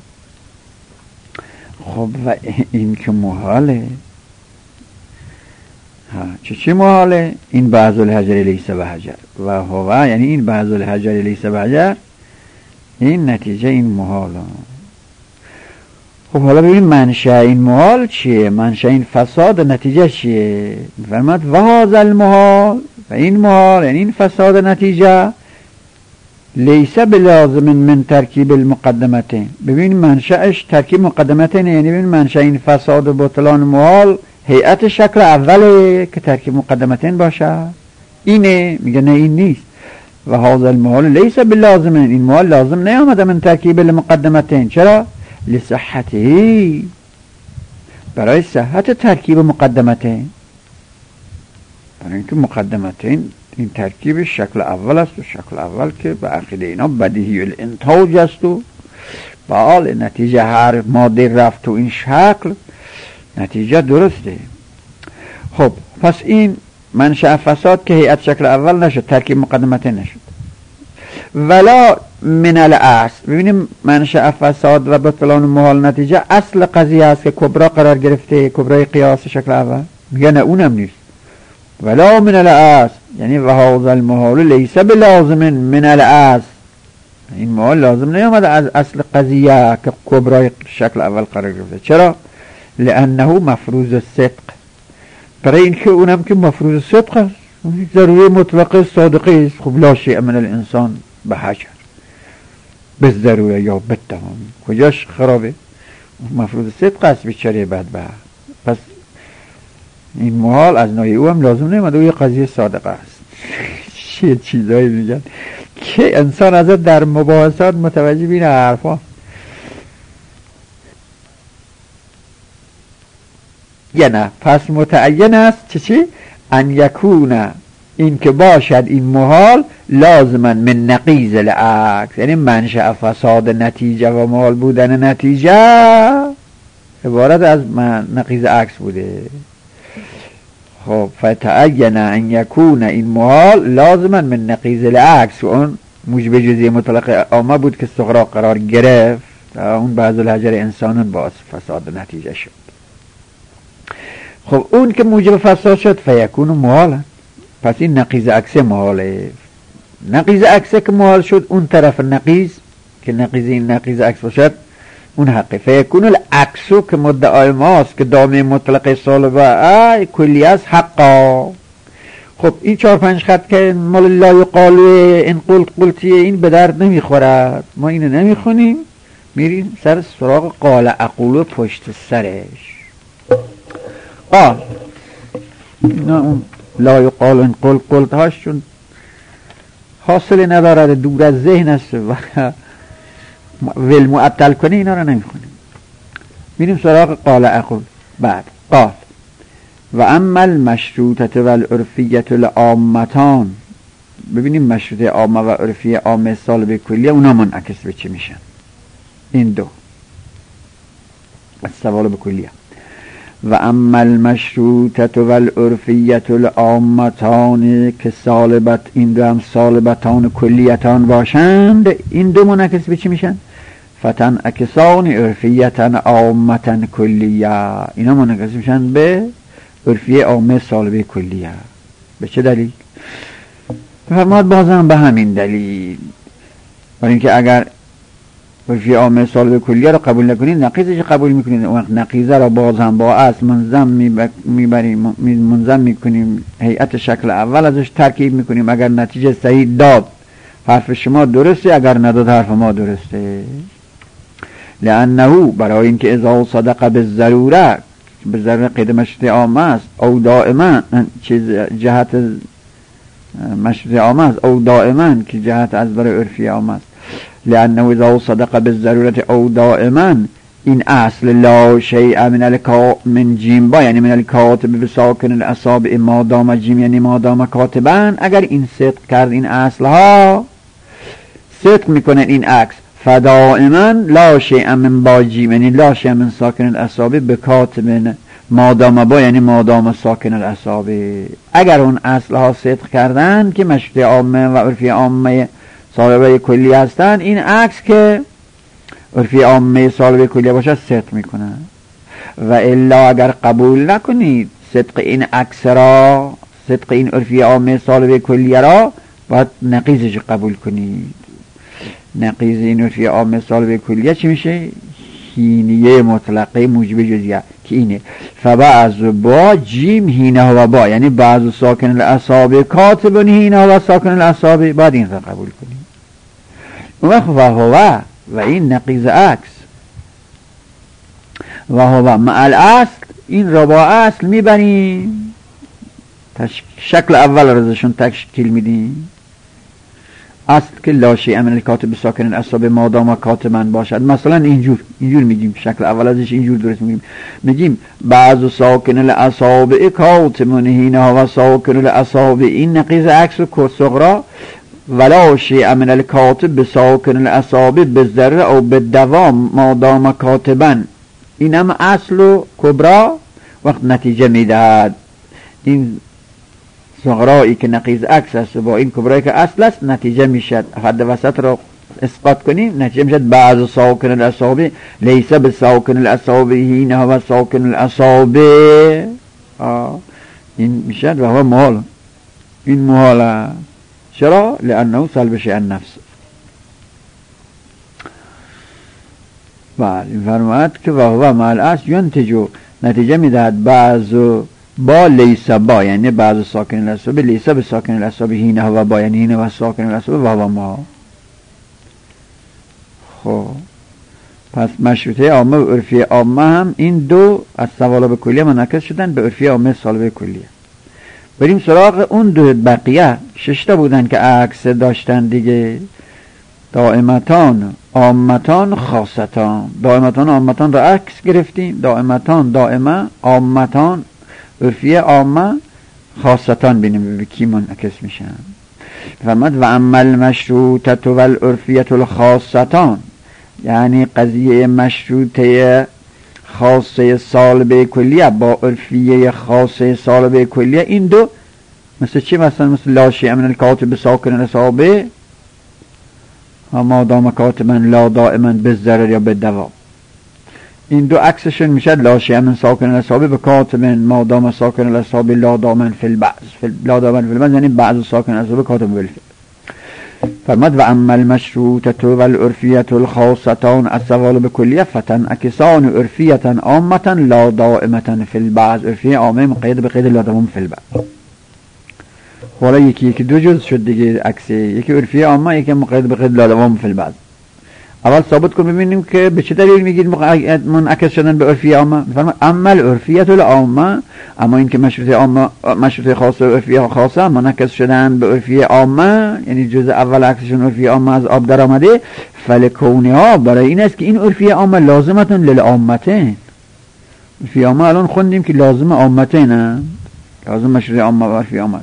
خب و این که محاله، ها چه چی محاله؟ این بعض الحجر لیس به حجر و هو یعنی این بعض الحجر لیس به حجر، این نتیجه این محال. خب حالا ببین منشأ این محال چیه؟ منشأ این فساد نتیجه چیه؟ فرمود و هذا المحال، و این محال یعنی این فساد نتیجه لیس بلازم من ترکیب المقدمتین. ببین منشأش ترکیب مقدمتین، یعنی ببین منشأ این فساد و بطلان محال هیئت شکل اوله که ترکیب مقدمتین باشه، اینه. میگه نه این نیست. و هذا المحال لیس بلازم، این محال لازم نیامده من ترکیب المقدمتین. چرا؟ لصحته، برای صحت ترکیب مقدمتین، برای اینکه مقدمتین این ترکیب شکل اول است و شکل اول که به عقیده اینا بدیهی الانتاج است و بله نتیجه هر ماده رفت تو این شکل نتیجه درسته. خب پس این منشأ فساد که هیئت شکل اول نشد، ترکیب مقدمتین نشد. ولا من الاصل، ببینیم منشأ فساد و بطلان محال نتیجه اصل قضیه است که کبرا قرار گرفته، کبرای قیاس شکل اول. میگه نه اونم نیست. ولا من الاصل یعنی و هذا المحال لیس بلازم من الاصل، این محال لازم نیامده از اصل قضیه که کبرای شکل اول قرار گرفته. چرا؟ لانه مفروض الصدق، برای اینکه اونم که مفروض صدق است، ضروری مطلق صادقه است. خب لا شیء من الانسان به حجر به ضروره یا به تمام، کجاش خرابه؟ مفروض صدق است بیچاره بدبخت. پس این محال از نوع او هم لازم نیامده، او یه قضیه صادقه است. چه چیزایی میگن که انسان ازت در مباحثات متوجه بینه حرفا. یا نه پس متعین است چه چی؟ ان یکونه، این که باشد این محال لازما من نقیض العکس، یعنی منشأ فساد نتیجه و محال بودن نتیجه عبارت از من نقیض عکس بوده. خب فتعین ان یکونه این محال لازما من نقیض العکس، و اون موجب جزئی مطلق عامه بود که صغرا قرار گرفت، اون بعض الحجر انسانون باز فساد نتیجه شد. خب اون که موجب فساد شد فیکون محالا، پس این نقیض عکس محاله. نقیض عکس که محال شد، اون طرف نقیض که نقیض این نقیض عکس باشد اون حقه. فیکون العکسو که مدعای ماست که دامه مطلقه سالبه کلی است حقا. خب این چهار پنج خط که مال لا یقال این قلت قلتیه این به درد نمیخورد، ما اینو نمیخونیم، میریم سر سراغ قال اقولو پشت سرش. قال نه اون لا یقال این قلت قلت هاش چون حاصل ندارد، دور از ذهن است و ول معطل کنه، اینا رو نمیخونیم، میریم سراغ قال اقول. بعد قال و اما المشروطه و العرفیه العامتان، ببینیم مشروطه عامه و عرفیه عامه سالبه کلیه اونا منعکس به چی میشن؟ این دو از سوالب کلیه. و اما المشروطه و العرفیه العامتان که سالبت، این دو هم سالبتان کلیتان باشند، این دو منعکس به چی میشن؟ فتن اکسان عرفیتن عامتن کلیه، اینا منعکس میشن به عرفیه عامه سالبه کلیه. به چه دلیل؟ فرماد بازم به همین دلیل، برای اینکه اگر عرفیه عامه سالبه کلیه رو قبول نکنید نقیضش قبول میکنید، اون وقت نقیضه را باز هم با اصل منظم میبریم، منظم میکنیم، هیئت شکل اول ازش ترکیب میکنیم، اگر نتیجه صحیح داد حرف شما درسته، اگر نداد حرف ما درسته. لانه برای اینکه اذا صدق به ضروره، به ضرورت قید مشروطه عامه است، او دائما چیز جهت مشروطه عامه است، او دائما که جهت از برای عرفیه عامه است. لانه اذا صدق به ضرورت او دائما، این اصل لا شیء من الکا من جیم با، یعنی من الکاتب بساکن الاصابع ما دام جیم، یعنی ما دام کاتبن، اگر این صدق کرد این اصل ها صدق میکنه این عکس، فدائما لا شیء من با جیم، یعنی لا شیء من ساکن الاصابع بکاتب ما دام با، یعنی ما دام ساکن الاصابع. اگر اون اصل ها صدق کردن که مشروطه عامه و عرفی عامه سالبه کلی هستن، این عکس که عرفی عامه سالبه کلی باشه صدق میکنن. و الا اگر قبول نکنید صدق این عکس را، صدق این عرفی عامه سالبه کلی را، باید نقیضش قبول کنید. نقیض این عرفی عامه سالبه کلیه چی میشه؟ هینیه مطلقه موجب جزیه که اینه فبعض با جیم هینه و با، یعنی بعض ساکن الاصابع کاتبون هینه و ساکن الاصابع، باید این را قبول کنید. اون وقت و هو و این نقیض عکس، و هو مع الاصل، این را با اصل میبریم، شکل اول رازشون تشکیل میدیم. اصل که لا شیء من الکاتب ساکن الاصابع ما دام کاتبن باشد، مثلا اینجور اینجور میگیم، شکل اول ازش اینجور درست میگیم، میگیم بعض ساکن الاصابع کاتبون هینه و ساکن الاصابع، این نقیض عکس و صغرا. ولا شیء من الکاتب بساکن الاصابع بالذره او بالدوام ما دام کاتبن، این هم اصل و کبرا وقت نتیجه میدهد. این صغرایی که نقیض عکس است با این کبرایی که اصل است نتیجه میشد، حد وسط را اسقاط کنیم نتیجه میشد بعض ساکن الاصابع لیس بساکن الاصابع هینه و ساکن الاصابع، این میشد و هو محال، این محال. چرا؟ لانه سلب شیء النفس. بله فرماید که و هو مع الاصل ینتجو، نتیجه میدهد بعض با لیس با، یعنی بعض ساکن الاصابع لیس به ساکن الاصابع هینه و با، یعنی هینه و ساکن الاصابع و هو ما. خب پس مشروطه عامه و عرفی عامه هم این دو از سوالب کلیه منعکس شدن به عرفی عامه سالبه کلیه. بریم سراغ اون دو بقیه، ششتا بودن که عکس داشتن دیگه، دائمتان عامتان خاصتان. دائمتان عامتان را عکس گرفتیم، دائمتان دائمه، عامتان عرفیه عامه، خاصتان بینیم به کی منعکس میشن. فرماد و اما المشروطه و العرفیه الخاصتان، یعنی قضیه مشروطه خاصه سالبه کلیه با عرفیه خاصه سالبه کلیه، این دو مثل چی؟ مثلا مثل لا شیء من الکاتب ساکن الاصابع ما دام کاتبا لا دائما بالضرر یا بالدوام، این دو عکسشون میشه لا شیء من ساکن الاصابع بکاتب ما دام ساکن الاصابع لا دائما فی البعض، لا دائما فی البعض یعنی بعض ساکن الاصابع کاتب بالفعل. فرماد و اما المشروطه و العرفیه الخاصتان السوالب کلیه فتنعکسان عرفیه عامه لا دائمه فی البعض. عرفیه عامه مقید به قید لا دوام فی البعض. حالا یکی یکی دو جز شد دیگه عکسه، یکی عرفیه عامه یکی مقید به قید لا دوام فی البعض. اول ثابت کن ببینیم که به چه دلیل میگید منعکس شدن به عرفیه عامه. میفرماید اما العرفیه العامه، اما این که مشروطه عامه مشروطه خاصه و عرفیه خاصه منعکس شدن به عرفیه عامه، یعنی جزء اول عکسشون عرفیه عامه از آب در آمده، فلکونها برای این است که این عرفیه عامه لازمتون للعامتین. عرفیه عامه الان خوندیم که لازم عامتین، لازم مشروطه عامه و عرفیه عامه است.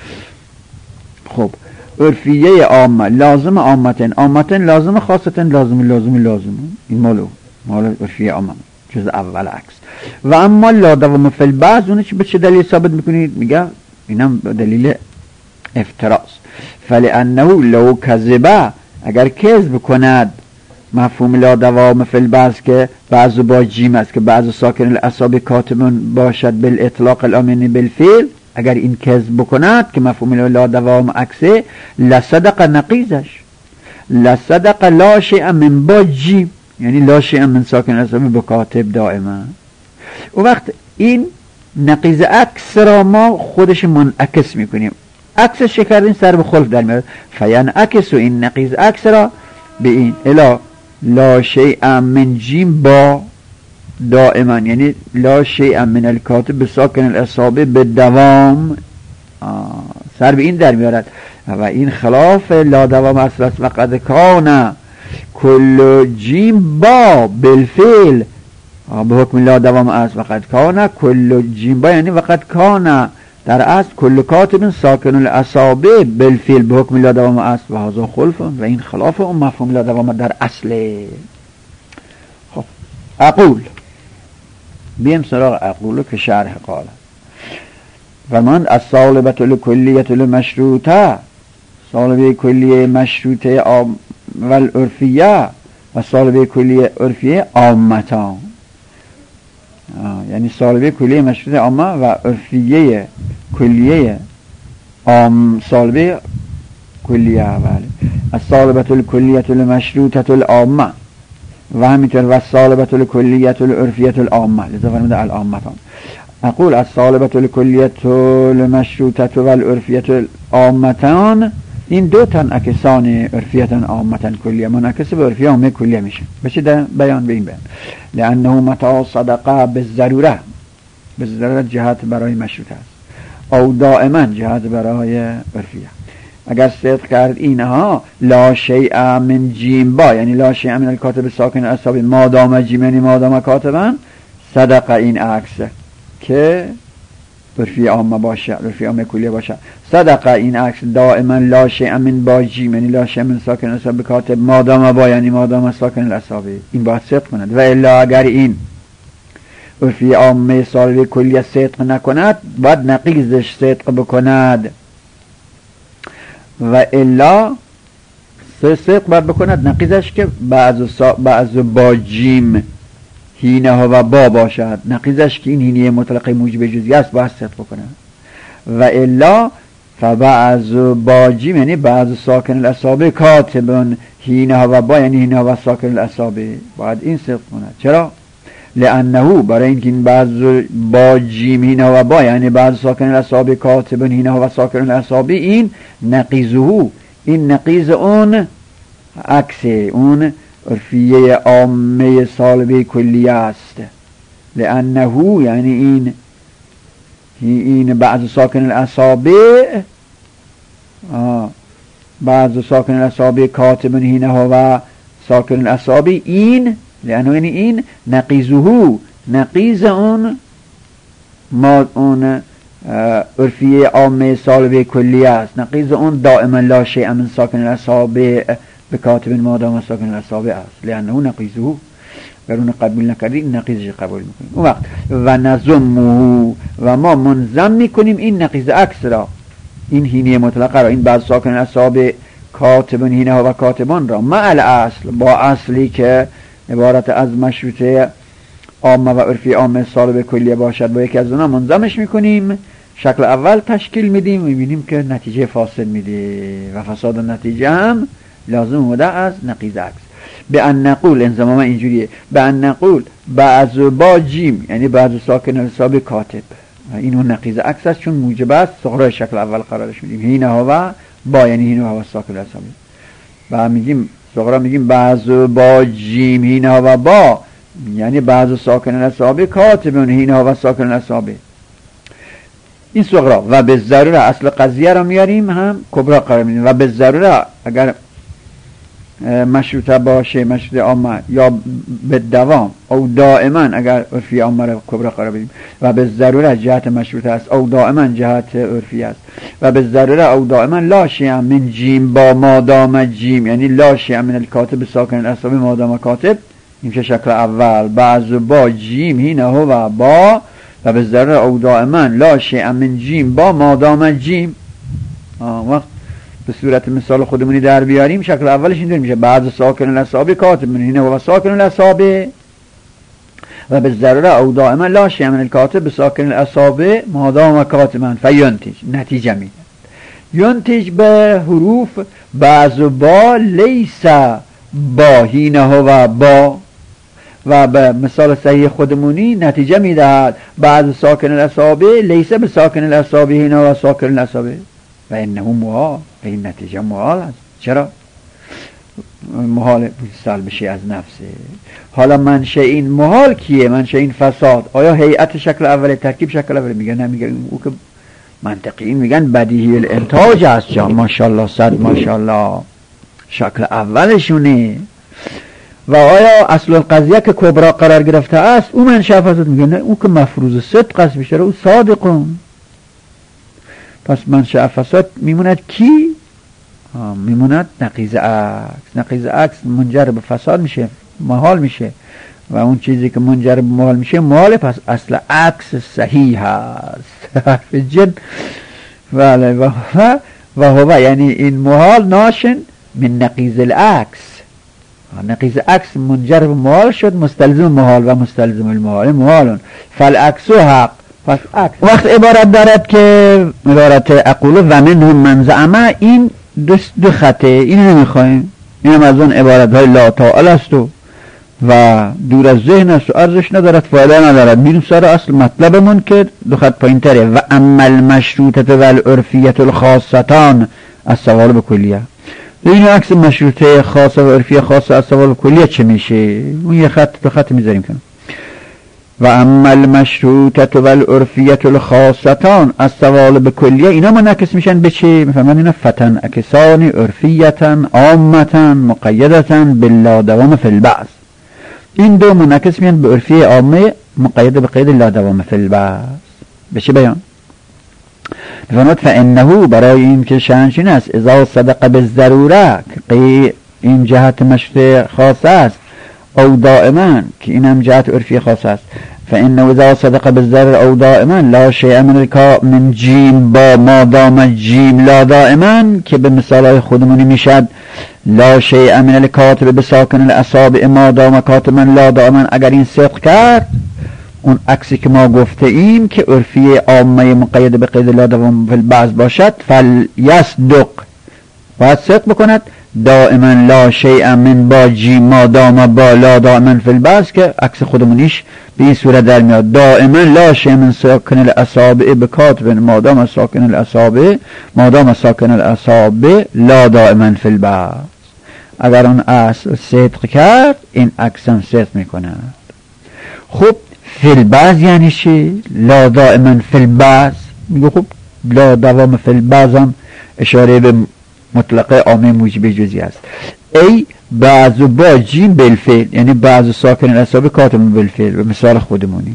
خب عرفیه عامه لازم عامتن، عامتن لازم خاصتن، لازم لازم لازم این مالو مال عرفیه عامه جز اول عکس. و اما لا دوام فی البعض اون چه به چه دلیل ثابت میکنید؟ میگه اینم دلیل افتراس. فلانه لو کذبه، اگر کذب کند مفهوم لا دوام فی البعض که بعض با جیم است که بعض ساکن الاعصاب کاتبون باشد بالاطلاق الامنی بالفعل، اگر این کذب بکند که مفهوم لا دوام عکسه، لصدق نقیزش، لصدق لا شیء من با جیم، یعنی لا شیء من ساکن الاعصاب بکاتب دائما. و وقت این نقیز عکس را ما خودش منعکس میکنیم، عکسش شکردین سر به خلف در میاد، فینعکس این نقیز عکس را به این الا لا شیء من جیم با دائما، یعنی لا شیء من الکاتب بساکن الاعصاب به دوام، سر به این در میارد. و این خلاف لا دوام اصل است. وقد کان کل جیم با بالفعل به حکم لا دوام است. وقد کان کل جیم با یعنی وقد کان در اصل کل کاتب ساکن الاعصاب بالفعل به حکم لا دوام است و هذا خلف، و این خلاف اون مفهوم لا دوام در اصله. خب اقول بیم سراغ اقولو که شرح قاله. فرماند الصالبة الکلیة المشروطه، صالبه کلیه مشروطه و العرفیه و صالبه کلیه عرفیه عامتان، یعنی صالبه کلیه مشروطه عامه و عرفیه کلیه عام صالبه کلیه. بله الصالبة الکلیة المشروطه العامه و همینطور و الصالبة الکلیة العرفیة العامه، لذا فرموده العامتان. اقول الصالبة الکلیة المشروطه و العرفیة العامتان، این دو تنعکسان عرفیتن عامتن کلیه منعکس به عرفیه عامه کلیه میشه. بشه بیان به این بیان لانه متى صدقه به ضروره، به ضرورت جهت برای مشروطه است، او دائما جهت برای عرفیه. اگر صدق کرد اینها لا شیء من جیم با، یعنی لا شیء من الکاتب ساکن الاعصاب ما دام جیم، یعنی ما دام کاتبا، صدق این عکس که عرفیه عامه باشه، عرفیه عامه کلیه باشه، صدق این عکس دائما لا شیء من با جیم، یعنی لا شیء من ساکن الاعصاب کاتب ما دام با، یعنی ما دام ساکن الاعصاب، این باید صدق کند. و الا اگر این عرفیه عامه صالبه کلیه صدق نکند باید نقیزش صدق بکند. و الا صدق باید بکند نقیزش که بعض سا... بعض با جیم هینه ها و با باشد، نقیزش که این هینه مطلقه موجب جزئی است باید صدق بکند. و الا فبعض با جیم یعنی بعض ساکن الاعصاب کاتبون هینه ها و با، یعنی هینه ها و ساکن الاعصاب، باید این صدق کند. چرا؟ لانه برای اینکه این بعض با جیم هینه و با یعنی بعض ساکن الاعصاب کاتبون هینه و ساکن الاعصاب، این نقیزه، این نقیز اون عکس اون عرفیه عامه صالبه کلیه است. لانه یعنی این این بعض ساکن الاعصاب بعض ساکن الاعصاب کاتبون هینه و ساکن الاعصاب، این لانه یعنی این نقیزه، نقیز اون ما اون عرفیه عامه صالبه کلیه است، نقیز اون دائما لا شیء من ساکن الاعصاب به کاتب ما دام ساکن الاعصاب است. لانه نقیزه، اگر اون قبول نکردی این نقیزش قبول میکنیم. اون وقت و نظمه و ما منظم میکنیم این نقیز عکس را، این هینه مطلقه را، این بعض ساکن الاعصاب کاتبون هینه ها و کاتبان را مع الاصل، با اصلی که عبارت از مشروطه عامه و عرفی عامه صالب کلیه باشد، با یکی از اونها منظمش میکنیم شکل اول تشکیل میدیم میبینیم که نتیجه فاصل میده و فساد نتیجه هم لازم اومده از نقیض عکس. به ان نقول انضمام اینجوریه، به ان نقول بعض با جیم یعنی بعض ساکن حساب کاتب، اینو نقیض عکس است چون موجب است صغرای شکل اول قرارش میدیم. هینه ها با یعنی هینه ها ساکن حسابی و میگیم صغرا میگیم بعض با جیم هینه ها با یعنی بعض ساکن حسابی کاتب اون هینه ها ساکن حسابی این صغرا. و به ضروره اصل قضیه رو میاریم هم کبرا قرار میدیم و به ضروره اگر مشروطه باشه مشروطه عامه یا به دوام او دائما اگر عرفی عامه رو کبرا قرار بدیم و به ضروره جهت مشروطه است او دائما جهت عرفی است و به ضروره او دائما لا شیء من جیم با مادام جیم یعنی لا شیء من الکاتب ساکن الاصابع مادام کاتب. این که شکل اول بعض با جیم هینه هو با و به ضروره او دائما لا شیء من جیم با مادام جیم. وقت به صورت مثال خودمونی در بیاریم شکل اولش اینطور میشه بعض ساکن الاصابع کاتب من هینه هو ساکن الاصابع و به ضروره او دائما لا شیء من الکاتب ساکن الاصابع مادام کاتبا فینتج نتیجه میده. ینتج به حروف بعض با لیس با هینه هو با و به مثال صحیح خودمونی نتیجه میدهد بعض ساکن الاصابع لیس به ساکن الاصابع هینه هو ساکن الاصابع و انه محال. این نتیجه محال است. چرا؟ محال سلب شیء از نفسه. حالا منشأ این محال کیه؟ منشأ این فساد آیا هیئت شکل اول ترکیب شکل اول؟ میگن نه، میگن او که منطقیین میگن بدیهی الانتاج است. جا ماشاءالله صد ماشاءالله شکل اولشونه. و آیا اصل القضیه که کبرا قرار گرفته است او منشأ فساد؟ میگن نه، او که مفروض صدق است بیشتر او صادقون. پس منشأ فساد میموند کی؟ میموند نقیض عکس. نقیض عکس منجر به فساد میشه، محال میشه و اون چیزی که منجر به محال میشه محاله. پس اصل عکس صحیح هست. حرف جد. بله. و و هو یعنی این محال ناشن من نقیض العکس. نقیض عکس منجر به محال شد مستلزم محال و مستلزم المحال محالون فالعکس حق. پس عکس وقت عبارت دارد که عبارت اقول و منهم من زعم این دو, دو خطه اینو نمیخوایم. این هم از اون عبارت های لا تعال است و, و دور از ذهن است و ارزش ندارد فایده ندارد. میریم سر اصل مطلبمون که دو خط پایین تره. و اما المشروطه و العرفیت الخاصتان از سوال به کلیه. این عکس مشروطه خاصه و عرفیه خاصه از سوال به کلیه چه میشه؟ اون یه خط دو خط میذاریم کنم. و اما المشروطه و العرفیت الخاصتان از سوال به کلیه اینا منعکس میشن به چی؟ میفهمن اینا فتن اکسان عرفیتن عامتن مقیدتن بلا دوام فی البعض. این دو منعکس میشن به عرفیه عامه مقید به قید لا دوام فی البعض. به چه بیان؟ میفهمد فانه برای این که شأنش این است اذا صدق بالضروره که این جهت مشروطه خاصه است او دائما که این هم جهت عرفی خاص است. فانه اذا صدق بالضرر او دائما لا شیء من الکا من جیم با ما دام جیم لا دائما که به مثال خودمونی میشد لا شیء من الکاتب بساکن الاصابع ما دام کاتبا لا دائما. اگر این صدق کرد اون عکسی که ما گفته ایم که عرفی عامه مقید به قید لا دوام فی البعض باشد فلیصدق باید صدق بکند دائما لا شیء من با جیم ما دام با لا دائما فی البعض که عکس خودمونیش به این صورت در میاد دائما لا شیء من ساکن الاصابع بکاتب ما دام ساکن الاصابع ما دام ساکن الاصابع لا دائما فی البعض. اگر اون اصل صدق کرد این عکس هم صدق میکند. خب فی البعض یعنی چی؟ لا دائما فی البعض. میگه خب لا دوام فی البعض هم اشاره به مطلقه عامه موجب جزئی است. ای بعض با جیم بالفعل یعنی بعض ساکن الاصابع کاتب بالفعل به مثال خودمونی.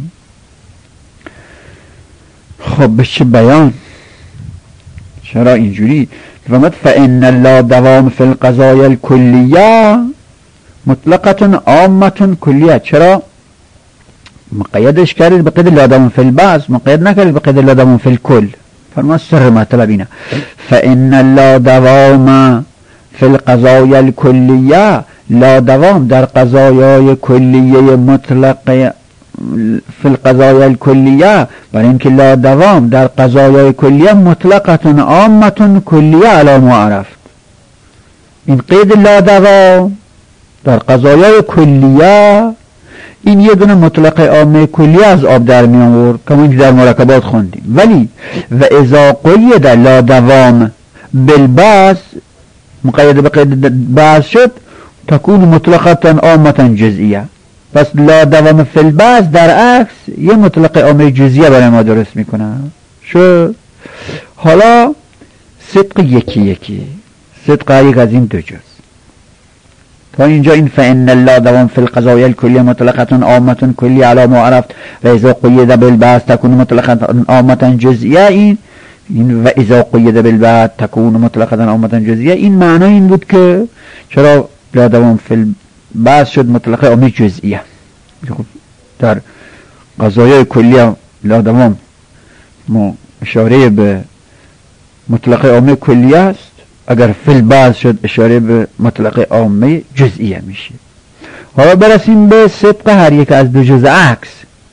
خب به چه بیان؟ چرا اینجوری؟ فهمت فان لا دوام فی القضایا الکلیه مطلقه عامه کلیه. چرا؟ مقیدش کردید به قید لا دوام فی البعض، مقید نکردید به قید لا دوام فی الکل. فرما سر مطلب اینه فان لا دوام فی القضایا الکلیه لا دوام در قضایای کلیه مطلق فی القضایای کلیه، برای اینکه لا دوام در قضایای کلیه مطلقتون عامتون کلیه علی ما عرفت. این قید لا دوام در قضایای کلیه این یه دونه مطلق عامه کلیه از آب در می آورد که ما در مرکبات خوندیم. ولی و اذا قید لا دوام بالبعض مقید به قید بعض شد تکون مطلقتا عامتا جزئیه. پس لا دوام فی البعض در عکس یه مطلق عامه جزئیه برای ما درست میکنه. شو حالا صدق یکی یکی، صدق یک از این دو جز. تا اینجا این فإن لا دوام فی القضایا الکلیه مطلقتا عامتا کلیه علی ما عرفت و اذا قید بالبعض تکون مطلقتا عامتا جزئیه. این این و اذا قید بالبعض تکون مطلقا عامتا جزئیه، این معنی این بود که چرا لا دوام فی البعض شد مطلق عامه جزئیه. در قضایای کلیه لا دوام ما اشاره به مطلق عامه کلیه است، اگر فی البعض شد اشاره به مطلق عامه جزئیه میشه. حالا برسیم به صدق هر یک از دو جز عکس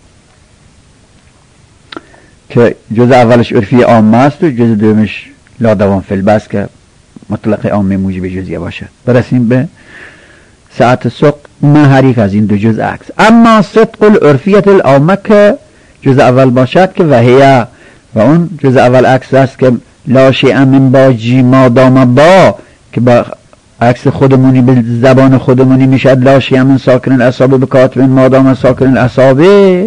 که جز اولش عرفی عامه است و جز دومش لا دوام فی البعض که مطلق عامه موجب جزئیه باشد. برسیم به ساعت سوق ما هر یک از این دو جز عکس. اما صدق العرفیت العامه که جز اول باشد که وهیه و اون جز اول عکس است که لا شیء من باجی ما دام با که با عکس خودمونی به زبان خودمونی میشد لا شیء من ساکن الاعصاب به کاتب ما دام ساکن الاعصاب.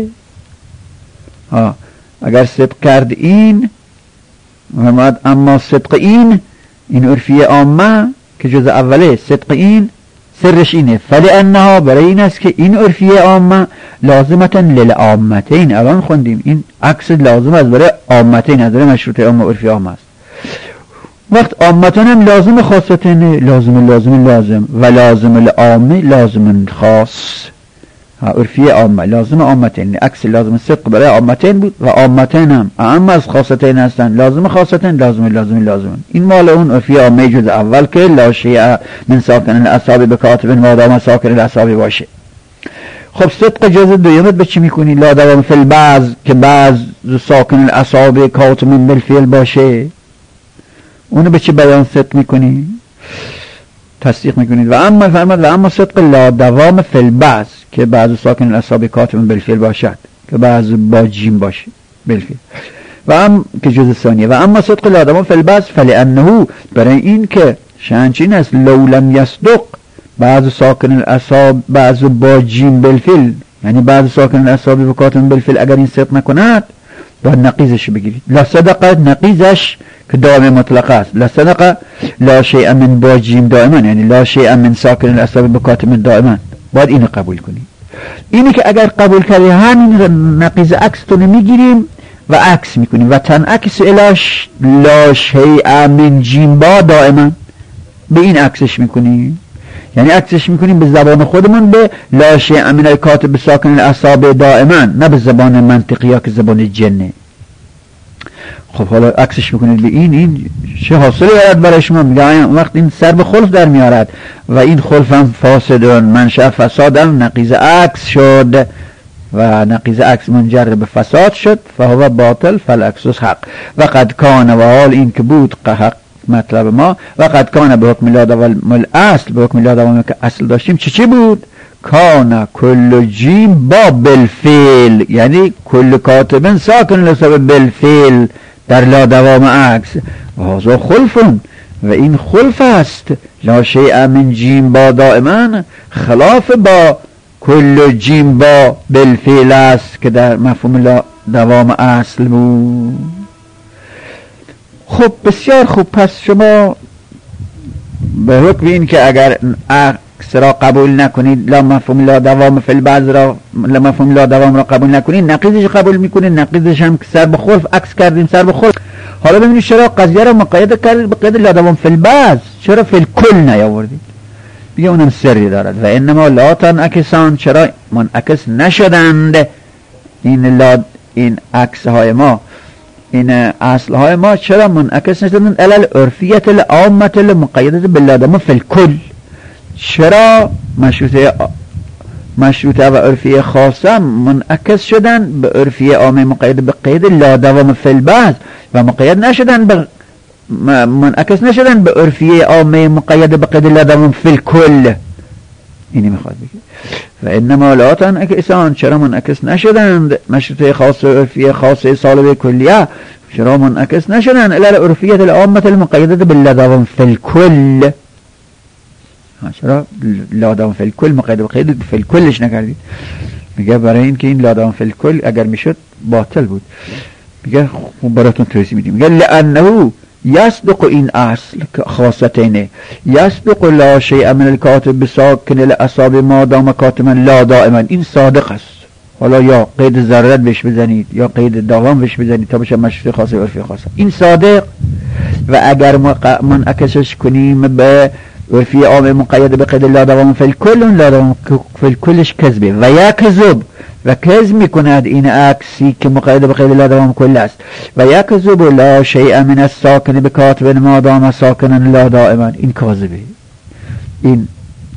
ها اگر صدق کرد این محمد، اما صدق این این عرفی عامه که جز اوله صدق این سرش اینه فلانها برای این است که این عرفی عامه لازمتا للعامتین. الان خوندیم این عکس لازم است برای عامتین، از برای مشروط عامه عرفی عامه است. وقت عامتان هم لازم خاصتین، لازم لازم لازم و لازم العامه لازم خاص. عرفی عامه لازم عامتین، عکس لازم صدق برای عامتین بود و عامتین هم اعم از خاصتین هستن، لازم خاصتین لازم لازم لازم. این مال اون عرفی عامه جز اول که لا شیء من ساکن الاعصاب به کاتب ما دام ساکن الاعصاب باشه. خب صدق جز دویمت به چی میکنی؟ لا دوام فی البعض که بعض ساکن الاعصاب کاتب بالفعل باشه، اونو به چی بیان صدق میکنی؟ تصدیق میکنید. و اما فرماد و اما صدق لا دوام فی البعض که بعض ساکن الاعصاب کاتب بالفعل باشد که بعض با جیم باشه بالفعل و ام که جز ثانیه. و اما صدق لا دوام فی البعض فلانه برای این که شانچین است لو لم یصدق بعض ساکن الاعصاب بعض با جیم بالفعل، یعنی بعض ساکن الاعصاب کاتب بالفعل اگر این صدق نکند باید نقیزش بگیرید. لا صدق نقیزش که دائم مطلق است، لا صدق لا شیء من با جیم دائما، یعنی لا شیء من ساکن الاعصاب بکاتب دائما، باید اینو قبول کنید. اینی که اگر قبول کردی همین نقیض عکس تو میگیریم و عکس میکنیم و تنعکس الاش لا شیء من جیم با دائما، به این عکسش میکنیم، یعنی عکسش میکنیم به زبان خودمون به لا شیء من الکاتب ساکن الاعصاب دائما، نه به زبان منطقی یا که زبان جنه. خب حالا عکسش میکنید به این، این چه حاصلی دارد برای شما؟ میگه وقت این سر به خلف در میارد و این خلف هم فاسدون منشأ فسادن نقیض عکس شد و نقیض عکس منجر به فساد شد فهو باطل فالعکس حق. و قد کان و حال این که بود حق مطلب ما و قد کان به حکم لا دوام الاصل، به حکم لا دوام که اصل داشتیم چی چی بود؟ کان کل جیم با بالفعل، یعنی کل کاتبن ساکن الاعصاب بالفعل در لا دوام عکس و هذا خلفون و این خلف است. لا شیء من جیم با دائما خلاف با کل جیم با بالفعل است که در مفهوم لا دوام اصل بود. خب بسیار خوب، پس شما به حکم این که اگر عکس را قبول نکنید، لا مفهوم لا دوام فی البعض را لا مفهوم لا دوام را قبول نکنید، نقیضش قبول میکنید، نقیضش هم سر به خلف عکس کردیم سر به خلف. حالا ببینید چرا قضیه را مقید کردید به قید لا دوام فی البعض، چرا فی الکل نیاوردید؟ دیگه اونم سری دارد. و انما لا تنعکسان، چرا منعکس نشدند این لا این عکس های ما، این اصل های ما چرا منعکس نشدند؟ علل عرفیت العامه المقیده باللا دوام فی الکل. چرا مشروطه مشروطه و عرفیه خاصه منعکس شدن به عرفیه عامه مقید به قید لا دوام فی البعض و مقید نشدن به منعکس نشدن به عرفیه عامه مقید به قید لا دوام فی الکل. اینی میخواد بگه و انما لا تنعکسان، چرا منعکس نشدند مشروطه خاص و عرفیه خاصه سالب کلیه، چرا منعکس نشدن الی العرفیه العامه المقیده باللا دوام فی الکل؟ چرا لا دوام فی الکل مقید به قید فی الکلش نکردید؟ میگه برای اینکه این لا دوام فی الکل اگر میشد باطل بود. میگه خب براتون توضیح میدیم. میگه لانه یصدق این اصل خاصتینه، یصدق لا شیء من الکاتب بساکن الاعصاب ما دام کاتما لا دائما. این صادق است. حالا یا قید ضرورت بهش بزنید یا قید دوام بهش بزنید تا بشه مشروطه خاصه و عرفی خاصه. این صادق و اگر منعکسش کنیم به عرفی عام مقید به قید لا دوام فی الکل، اون لا دوام فی الکلش کذبه و یکذب و کذب میکند این عکسی که مقید به قید لا دوام کل است و یکذب لا شیء من الساکن بکاتب ما دام ساکنا لا دائما. این کاذبه. این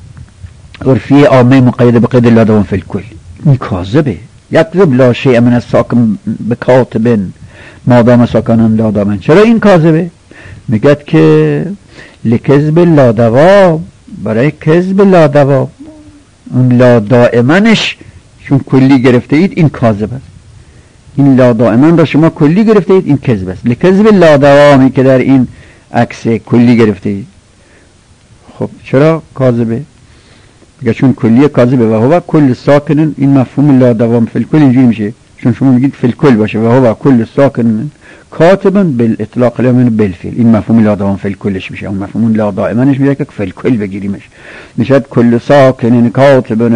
عرفی عام مقید به قید لا دوام فی الکل این کاذبه. یکذب لا شیء من الساکن بکاتب ما دام ساکنا لا دائما. چرا این کاذبه؟ میگد که لکذب لا دوام، برای کذب لا دوام اون لا دائمنش چون کلی گرفته اید این کاذب است. این لا دائمن را شما کلی گرفته اید این کذب است. لکذب لا دوامی که در این عکس کلی گرفته اید. خب چرا کاذبه؟ میگه چون کلی کاذبه و هو کل ساکن. این مفهوم لا دوام فی الکل اینجوری میشه چون شما میگید فی الکل باشه و هو کل ساکن کاتبا بالاطلاق لا من بالفعل. این مفهوم لا دوام فی الکلش میشه. اون مفهوم لا دائمنش میشه که فی الکل بگیریمش میشه کل ساکن کاتبا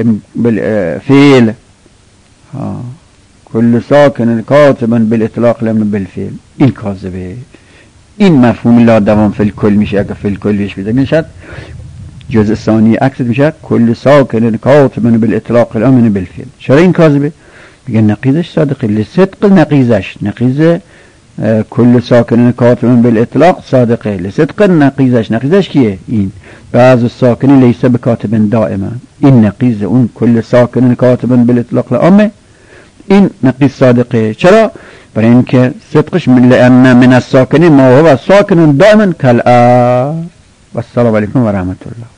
بالفعل. ها کل ساکن کاتبا بالاطلاق لا من بالفعل. این کاذبه. این مفهوم لا دوام فی الکل میشه اگه فی الکل بهش بزنید میشه جزء ثانی عکس میشه کل ساکن کاتبا بالاطلاق لا من بالفعل. چرا این کاذبه؟ میگه نقیزش صادقه لصدق نقیزش. نقیز کل ساکن کاتب بالاطلاق صادقه لصدق نقیزش. نقیزش کیه؟ این بعض الساکن لیس بکاتب دائما. این نقیز اون کل ساکن کاتب بالاطلاق لامه این نقیز صادقه. چرا؟ برای اینکه صدقش لان من الساکن ما هو ساکن دائما کالآب. والسلام علیکم و رحمت الله.